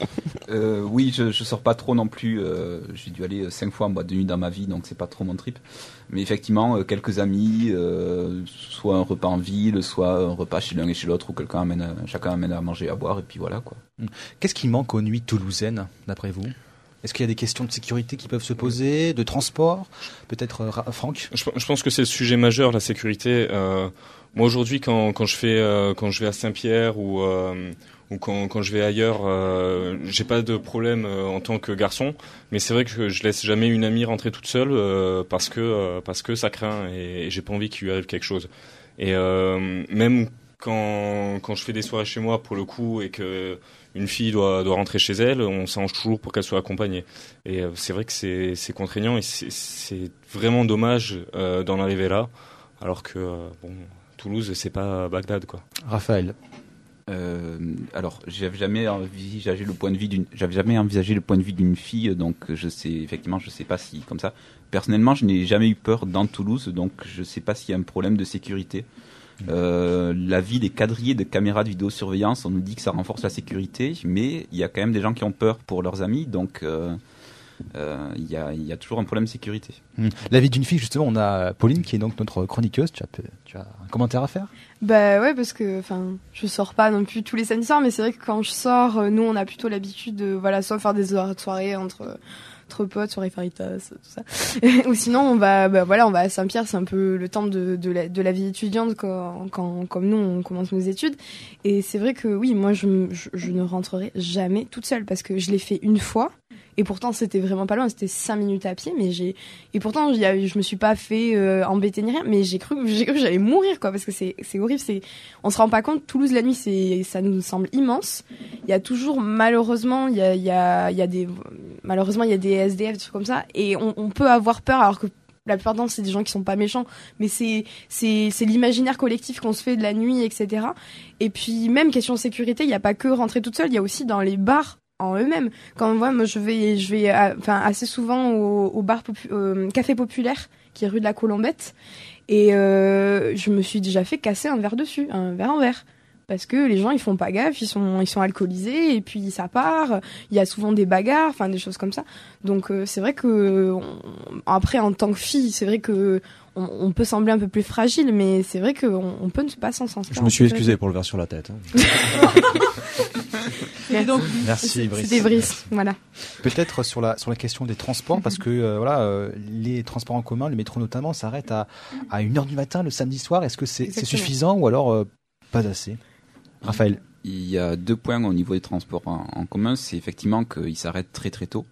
Euh, oui, je, je sors pas trop non plus. Euh, j'ai dû aller cinq fois en boîte de nuit dans ma vie, donc c'est pas trop mon trip. Mais effectivement, euh, quelques amis, euh, soit un repas en ville, soit un repas chez l'un et chez l'autre, où quelqu'un amène, à- chacun amène à manger, à boire, et puis voilà quoi. Qu'est-ce qui manque aux nuits toulousaines, d'après vous ? Est-ce qu'il y a des questions de sécurité qui peuvent se poser, de transport ? Peut-être euh, Ra- Franck ? Je, je pense que c'est le sujet majeur, la sécurité. Euh, moi aujourd'hui, quand, quand je fais, euh, quand je vais à Saint-Pierre ou euh, ou quand, quand je vais ailleurs, euh, j'ai pas de problème euh, en tant que garçon. Mais c'est vrai que je laisse jamais une amie rentrer toute seule euh, parce que euh, parce que ça craint et, et j'ai pas envie qu'il lui arrive quelque chose. Et euh, même quand quand je fais des soirées chez moi pour le coup et que une fille doit doit rentrer chez elle, on s'arrange toujours pour qu'elle soit accompagnée. Et euh, c'est vrai que c'est c'est contraignant et c'est c'est vraiment dommage euh, d'en arriver là, alors que euh, bon, Toulouse c'est pas Bagdad quoi. Raphaël ? Euh, alors, j'avais jamais envisagé le point de vue d'une, j'avais jamais envisagé le point de vue d'une fille, donc je sais effectivement, je sais pas si comme ça. Personnellement, je n'ai jamais eu peur dans Toulouse, donc je sais pas s'il y a un problème de sécurité. Euh, la ville est quadrillée de caméras de vidéosurveillance. On nous dit que ça renforce la sécurité, mais il y a quand même des gens qui ont peur pour leurs amis, donc euh, euh, il y a, il y a toujours un problème de sécurité. Hmm. La vie d'une fille, justement, on a Pauline qui est donc notre chroniqueuse. Tu as, tu as un commentaire à faire ? Bah ouais, parce que enfin, je sors pas non plus tous les samedis soirs, mais c'est vrai que quand je sors, euh, nous on a plutôt l'habitude de voilà, soit faire des soir- soirées entre entre potes, soirées faritas, tout ça. Ou sinon on va bah voilà, on va à Saint-Pierre, c'est un peu le temple de de la, de la vie étudiante quand quand comme nous on commence nos études. Et c'est vrai que oui, moi je je, je ne rentrerai jamais toute seule parce que je l'ai fait une fois Et pourtant, c'était vraiment pas loin, c'était cinq minutes à pied, mais j'ai, et pourtant, y a, je me suis pas fait euh, embêter ni rien, mais j'ai cru, j'ai cru que j'allais mourir, quoi, parce que c'est, c'est horrible, c'est, on se rend pas compte, Toulouse la nuit, c'est, ça nous semble immense. Il y a toujours, malheureusement, il y a, il y a, il y a des, malheureusement, il y a des S D F, des trucs comme ça, et on, on peut avoir peur, alors que la plupart du temps, c'est des gens qui sont pas méchants, mais c'est, c'est, c'est l'imaginaire collectif qu'on se fait de la nuit, et cetera. Et puis, même question sécurité, il y a pas que rentrer toute seule, il y a aussi dans les bars en eux-mêmes. Quand moi, moi je vais, je vais, enfin, assez souvent au, au bar, popu- au café populaire, qui est rue de la Colombette, et euh, je me suis déjà fait casser un verre dessus, un verre en verre. Parce que les gens, ils font pas gaffe, ils sont, ils sont alcoolisés, et puis ça part. Il y a souvent des bagarres, enfin des choses comme ça. Donc euh, c'est vrai que on, après, en tant que fille, c'est vrai que on, on peut sembler un peu plus fragile, mais c'est vrai qu'on on peut ne pas s'en sortir. Je me suis excusé pour le verre sur la tête. Hein. Merci, donc, Merci Brice. C'était Brice, voilà. Peut-être sur la sur la question des transports, parce que euh, voilà, euh, les transports en commun, le métro notamment, s'arrêtent à à une heure du matin le samedi soir. Est-ce que c'est, c'est suffisant ou alors euh, pas assez? Raphaël. Il y a deux points au niveau des transports en, en commun. C'est effectivement qu'ils s'arrêtent très très tôt.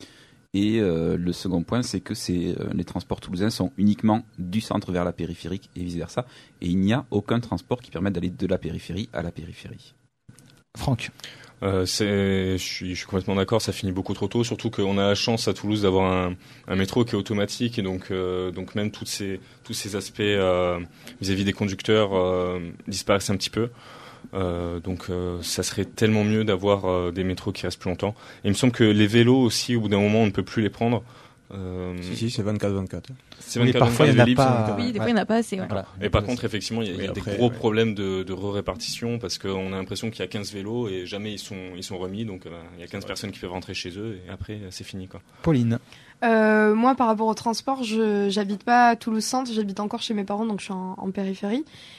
Et euh, le second point, c'est que c'est, euh, les transports toulousains sont uniquement du centre vers la périphérique et vice-versa. Et il n'y a aucun transport qui permette d'aller de la périphérie à la périphérie. Franck. Euh, c'est, je suis, je suis complètement d'accord, ça finit beaucoup trop tôt, surtout qu'on a la chance à Toulouse d'avoir un, un métro qui est automatique et donc, euh, donc même toutes ces, tous ces aspects euh, vis-à-vis des conducteurs euh, disparaissent un petit peu. Euh, donc euh, ça serait tellement mieux d'avoir euh, des métros qui restent plus longtemps. Et il me semble que les vélos aussi, au bout d'un moment, on ne peut plus les prendre. Euh, si, si, c'est vingt-quatre vingt-quatre. C'est vingt-quatre parfois, il n'y en a libre, pas. Oui, des fois, il n'y en a pas assez. Ouais. Voilà. Et par contre, effectivement, il y a, oui, il y a après, des gros ouais. problèmes de, de re-répartition parce qu'on a l'impression qu'il y a quinze vélos et jamais ils sont, ils sont remis. Donc, euh, il y a quinze personnes qui peuvent rentrer chez eux et après, c'est fini, quoi. Pauline. Euh, moi, par rapport au transport, je j'habite pas à Toulouse Centre, j'habite encore chez mes parents, donc je suis en, en périphérie.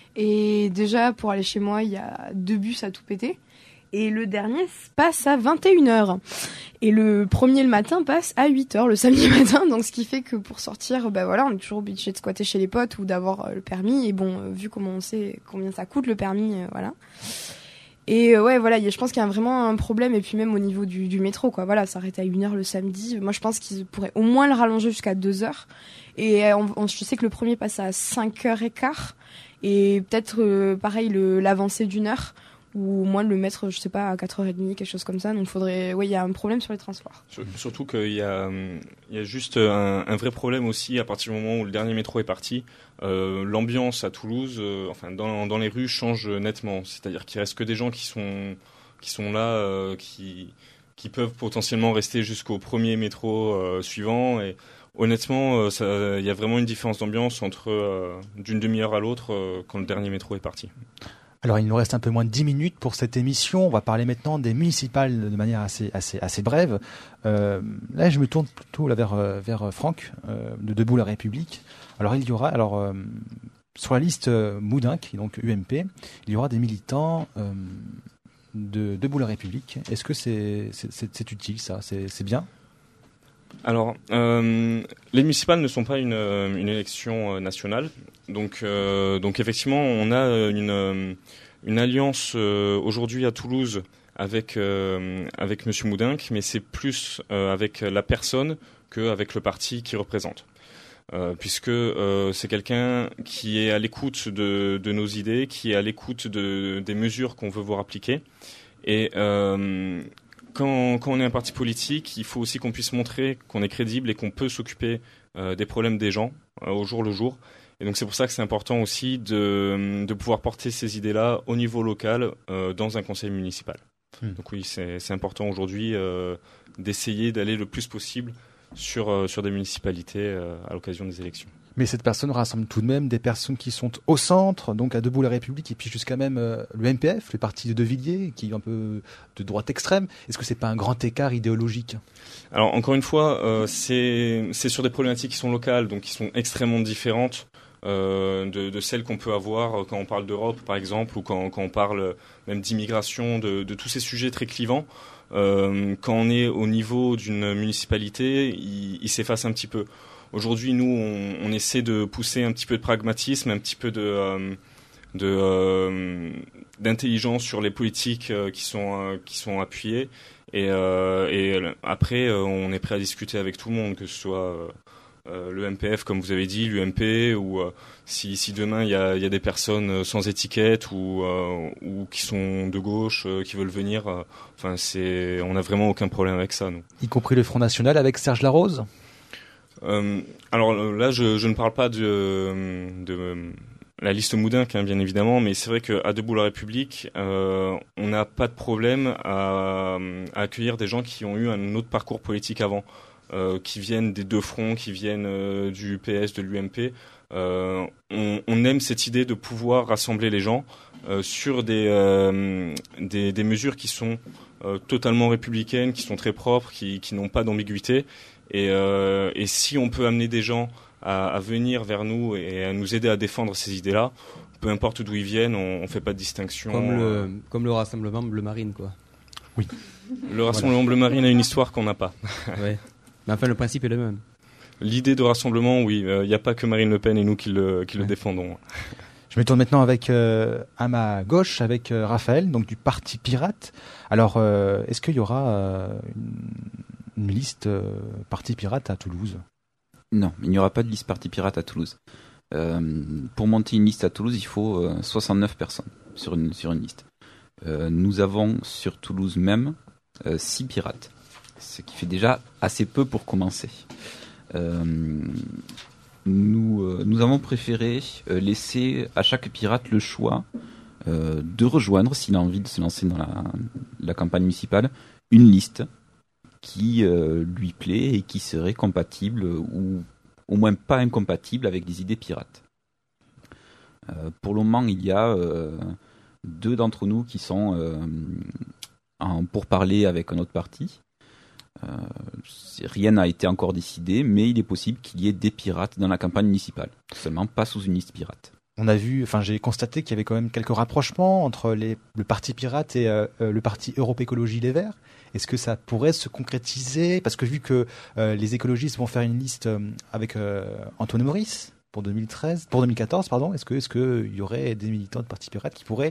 Et déjà, pour aller chez moi, il y a deux bus à tout péter. Et le dernier passe à vingt et une heures. Et le premier le matin passe à huit heures le samedi matin. Donc ce qui fait que pour sortir, bah voilà, on est toujours obligé de squatter chez les potes ou d'avoir euh, le permis. Et bon, euh, vu comment on sait combien ça coûte le permis, euh, voilà. Et euh, ouais, voilà, y a, je pense qu'il y a vraiment un problème. Et puis même au niveau du, du métro, quoi. Voilà, s'arrêter à une heure le samedi. Moi, je pense qu'ils pourraient au moins le rallonger jusqu'à deux heures. Et euh, on, on, je sais que le premier passe à cinq heures quinze. Et peut-être, euh, pareil, le, l'avancée d'une heure. Ou au moins de le mettre, je sais pas, à quatre heures trente, quelque chose comme ça. Donc faudrait, ouais, il y a un problème sur les transports. Surtout qu'il y a, il y a juste un, un vrai problème aussi à partir du moment où le dernier métro est parti. Euh, l'ambiance à Toulouse, euh, enfin dans, dans les rues, change nettement. C'est-à-dire qu'il reste que des gens qui sont, qui sont là, euh, qui, qui peuvent potentiellement rester jusqu'au premier métro euh, suivant. Et honnêtement, euh, ça, il y a vraiment une différence d'ambiance entre euh, d'une demi-heure à l'autre euh, quand le dernier métro est parti. Alors, il nous reste un peu moins de dix minutes pour cette émission. On va parler maintenant des municipales de manière assez, assez, assez brève. Euh, là, je me tourne plutôt là, vers, vers Franck, euh, de Debout la République. Alors, il y aura, alors, euh, sur la liste euh, Moudinque, donc U M P, il y aura des militants euh, de Debout la République. Est-ce que c'est, c'est, c'est, c'est utile, ça? C'est, c'est bien? Alors, euh, les municipales ne sont pas une, une élection nationale, donc, euh, donc effectivement, on a une, une alliance euh, aujourd'hui à Toulouse avec euh, avec Monsieur Moudinque, mais c'est plus euh, avec la personne qu'avec le parti qui représente, euh, puisque euh, c'est quelqu'un qui est à l'écoute de, de nos idées, qui est à l'écoute de, des mesures qu'on veut voir appliquer, et euh, Quand, quand on est un parti politique, il faut aussi qu'on puisse montrer qu'on est crédible et qu'on peut s'occuper euh, des problèmes des gens euh, au jour le jour. Et donc c'est pour ça que c'est important aussi de, de pouvoir porter ces idées-là au niveau local euh, dans un conseil municipal. Mmh. Donc oui, c'est, c'est important aujourd'hui euh, d'essayer d'aller le plus possible sur, euh, sur des municipalités euh, à l'occasion des élections. Mais cette personne rassemble tout de même des personnes qui sont au centre, donc à Debout la République, et puis jusqu'à même euh, le M P F, le parti de De Villiers, qui est un peu de droite extrême. Est-ce que c'est pas un grand écart idéologique? Alors encore une fois, euh, c'est, c'est sur des problématiques qui sont locales, donc qui sont extrêmement différentes euh, de, de celles qu'on peut avoir quand on parle d'Europe, par exemple, ou quand, quand on parle même d'immigration, de, de tous ces sujets très clivants. Euh, quand on est au niveau d'une municipalité, il, il s'efface un petit peu. Aujourd'hui, nous, on, on essaie de pousser un petit peu de pragmatisme, un petit peu de, euh, de euh, d'intelligence sur les politiques euh, qui sont euh, qui sont appuyées. Et, euh, et après, euh, on est prêt à discuter avec tout le monde, que ce soit euh, euh, le M P F, comme vous avez dit, l'U M P, ou euh, si, si demain il y a, y a des personnes sans étiquette ou, euh, ou qui sont de gauche, euh, qui veulent venir. Euh, enfin, c'est, on n'a vraiment aucun problème avec ça, nous. Y compris le Front National avec Serge Larose. Euh, alors là, je, je ne parle pas de, de la liste Moudinque, hein, bien évidemment, mais c'est vrai qu'à Debout la République, euh, on n'a pas de problème à, à accueillir des gens qui ont eu un autre parcours politique avant, euh, qui viennent des deux fronts, qui viennent euh, du P S, de l'U M P. Euh, on, on aime cette idée de pouvoir rassembler les gens euh, sur des, euh, des, des mesures qui sont euh, totalement républicaines, qui sont très propres, qui, qui n'ont pas d'ambiguïté. Et, euh, et si on peut amener des gens à, à venir vers nous et à nous aider à défendre ces idées-là, peu importe d'où ils viennent, on ne fait pas de distinction. Comme le, comme le rassemblement Bleu Marine, quoi. Oui. Le rassemblement Bleu Marine a une histoire qu'on n'a pas. Ouais. Mais enfin, le principe est le même. L'idée de rassemblement, oui, il euh, n'y a pas que Marine Le Pen et nous qui le, qui ouais. le défendons. Je me tourne maintenant avec euh, à ma gauche avec euh, Raphaël, donc du Parti Pirate. Alors, euh, est-ce qu'il y aura euh, une, une liste euh, Parti Pirate à Toulouse ? Non, il n'y aura pas de liste Parti Pirate à Toulouse. Euh, pour monter une liste à Toulouse, il faut euh, soixante-neuf personnes sur une, sur une liste. Euh, nous avons sur Toulouse même euh, six pirates, ce qui fait déjà assez peu pour commencer. Euh, nous, euh, nous avons préféré euh, laisser à chaque pirate le choix euh, de rejoindre, s'il a envie de se lancer dans la, la campagne municipale, une liste qui euh, lui plaît et qui serait compatible ou au moins pas incompatible avec les idées pirates. Euh, pour le moment, il y a euh, deux d'entre nous qui sont euh, en pourparlers avec un autre parti. Euh, rien n'a été encore décidé, mais il est possible qu'il y ait des pirates dans la campagne municipale, seulement pas sous une liste pirate. On a vu, enfin j'ai constaté qu'il y avait quand même quelques rapprochements entre les, le Parti Pirate et euh, le Parti Europe Écologie Les Verts. Est-ce que ça pourrait se concrétiser ? Parce que vu que euh, les écologistes vont faire une liste euh, avec euh, Antoine Maurice pour deux mille treize, pour deux mille quatorze, pardon, est-ce que est-ce que il y aurait des militants de Parti Pirate qui pourraient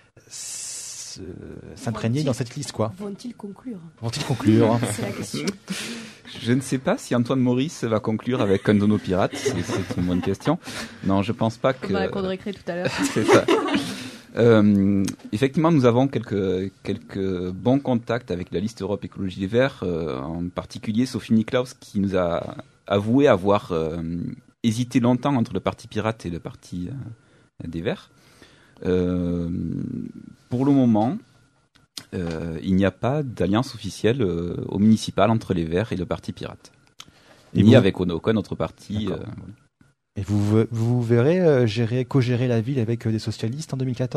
s- s'imprégner dans cette liste, quoi ? Vont-ils conclure ? Vont-ils conclure hein C'est la question. Je ne sais pas si Antoine Maurice va conclure avec un de nos pirates, c'est, c'est une bonne question. Non, je pense pas que... Comme dans la cour de récré tout à l'heure. C'est ça. Euh, effectivement, nous avons quelques, quelques bons contacts avec la liste Europe Écologie Les Verts, euh, en particulier Sophie Niklaus qui nous a avoué avoir euh, hésité longtemps entre le Parti Pirate et le Parti euh, des Verts. Euh, pour le moment, euh, il n'y a pas d'alliance officielle euh, au municipal entre les Verts et le Parti Pirate. Et ni vous... avec aucun autre parti. Euh, Et vous, vous verrez euh, gérer, co-gérer la ville avec euh, des socialistes en deux mille quatorze ?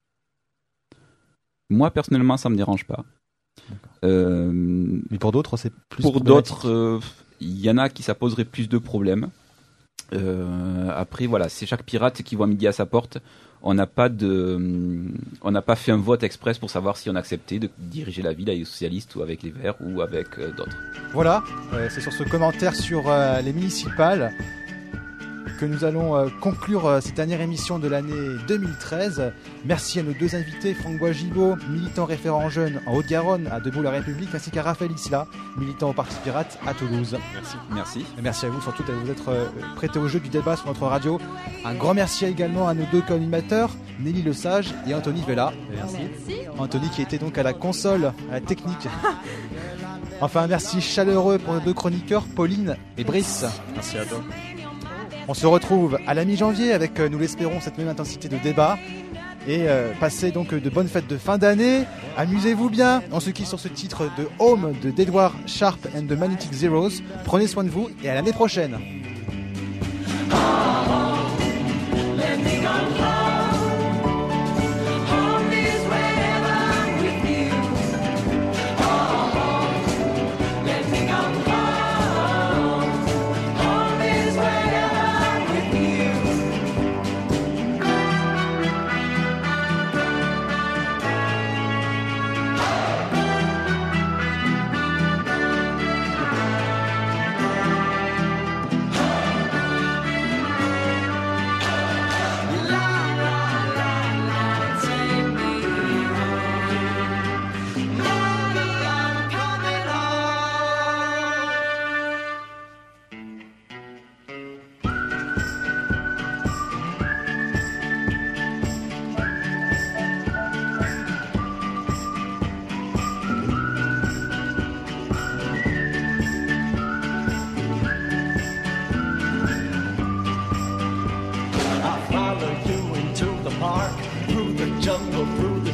Moi, personnellement, ça ne me dérange pas. Euh, Mais pour d'autres, c'est plus Pour problématique. d'autres, il euh, y en a qui ça poserait plus de problèmes. Euh, après, voilà, c'est chaque pirate qui voit midi à sa porte. On n'a pas de, on n'a pas fait un vote express pour savoir si on acceptait de diriger la ville avec les socialistes ou avec les Verts ou avec euh, d'autres. Voilà, euh, c'est sur ce commentaire sur euh, les municipales que nous allons euh, conclure euh, cette dernière émission de l'année deux mille treize. Merci à nos deux invités, Franck Bois-Gibault, militant référent jeune en Haute-Garonne à Debout la République, ainsi qu'à Raphaël Isla, militant au Parti Pirate à Toulouse. Merci. Merci. Et merci à vous surtout de vous être euh, prêtés au jeu du débat sur notre radio. Un grand merci également à nos deux co-animateurs, Nelly Lesage et Anthony Vella. Merci. Anthony qui était donc à la console, à la technique. Enfin, un merci chaleureux pour nos deux chroniqueurs, Pauline et Brice. Merci à toi. On se retrouve à la mi-janvier avec, euh, nous l'espérons, cette même intensité de débat. Et euh, passez donc de bonnes fêtes de fin d'année. Amusez-vous bien. On se quitte sur ce titre de Home de d'Edward Sharp and the Magnetic Zeros. Prenez soin de vous et à l'année prochaine.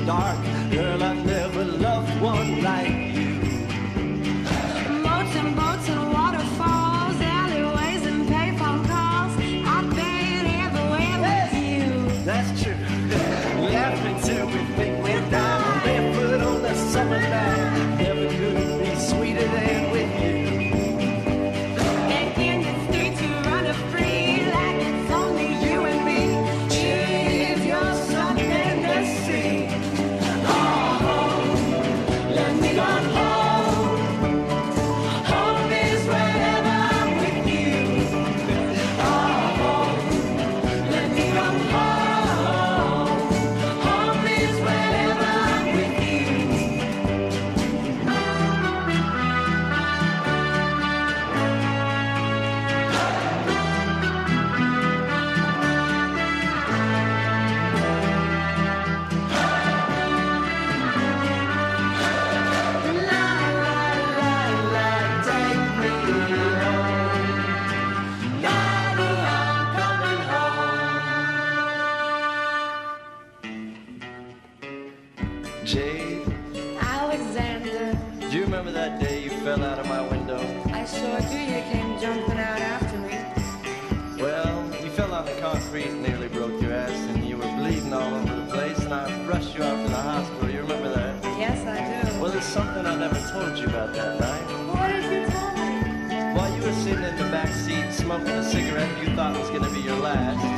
dark. Girl, I never loved one like you. Boats and boats and waterfalls, alleyways and payphone calls. I've been everywhere with you. That's true. Laughing till we think we're down, barefoot on the summer night. Never could be sweeter than with you. And in the streets you run free like it's only you and me. Cheers, you're something to see. Oh, let me go home. Home is wherever I'm with you. Oh, let me go home. Home is wherever I'm with you. Jade, Alexander, do you remember that day you fell out of my window? I sure do. You came jumping out after me. Well, you fell on the concrete and nearly broke your ass, and you were bleeding all over the place, and I rushed you out to the hospital. You remember that? Yes, I do. Well, there's something I never told you about that night. What did you tell me? While you were sitting in the back seat smoking a cigarette you thought was going to be your last,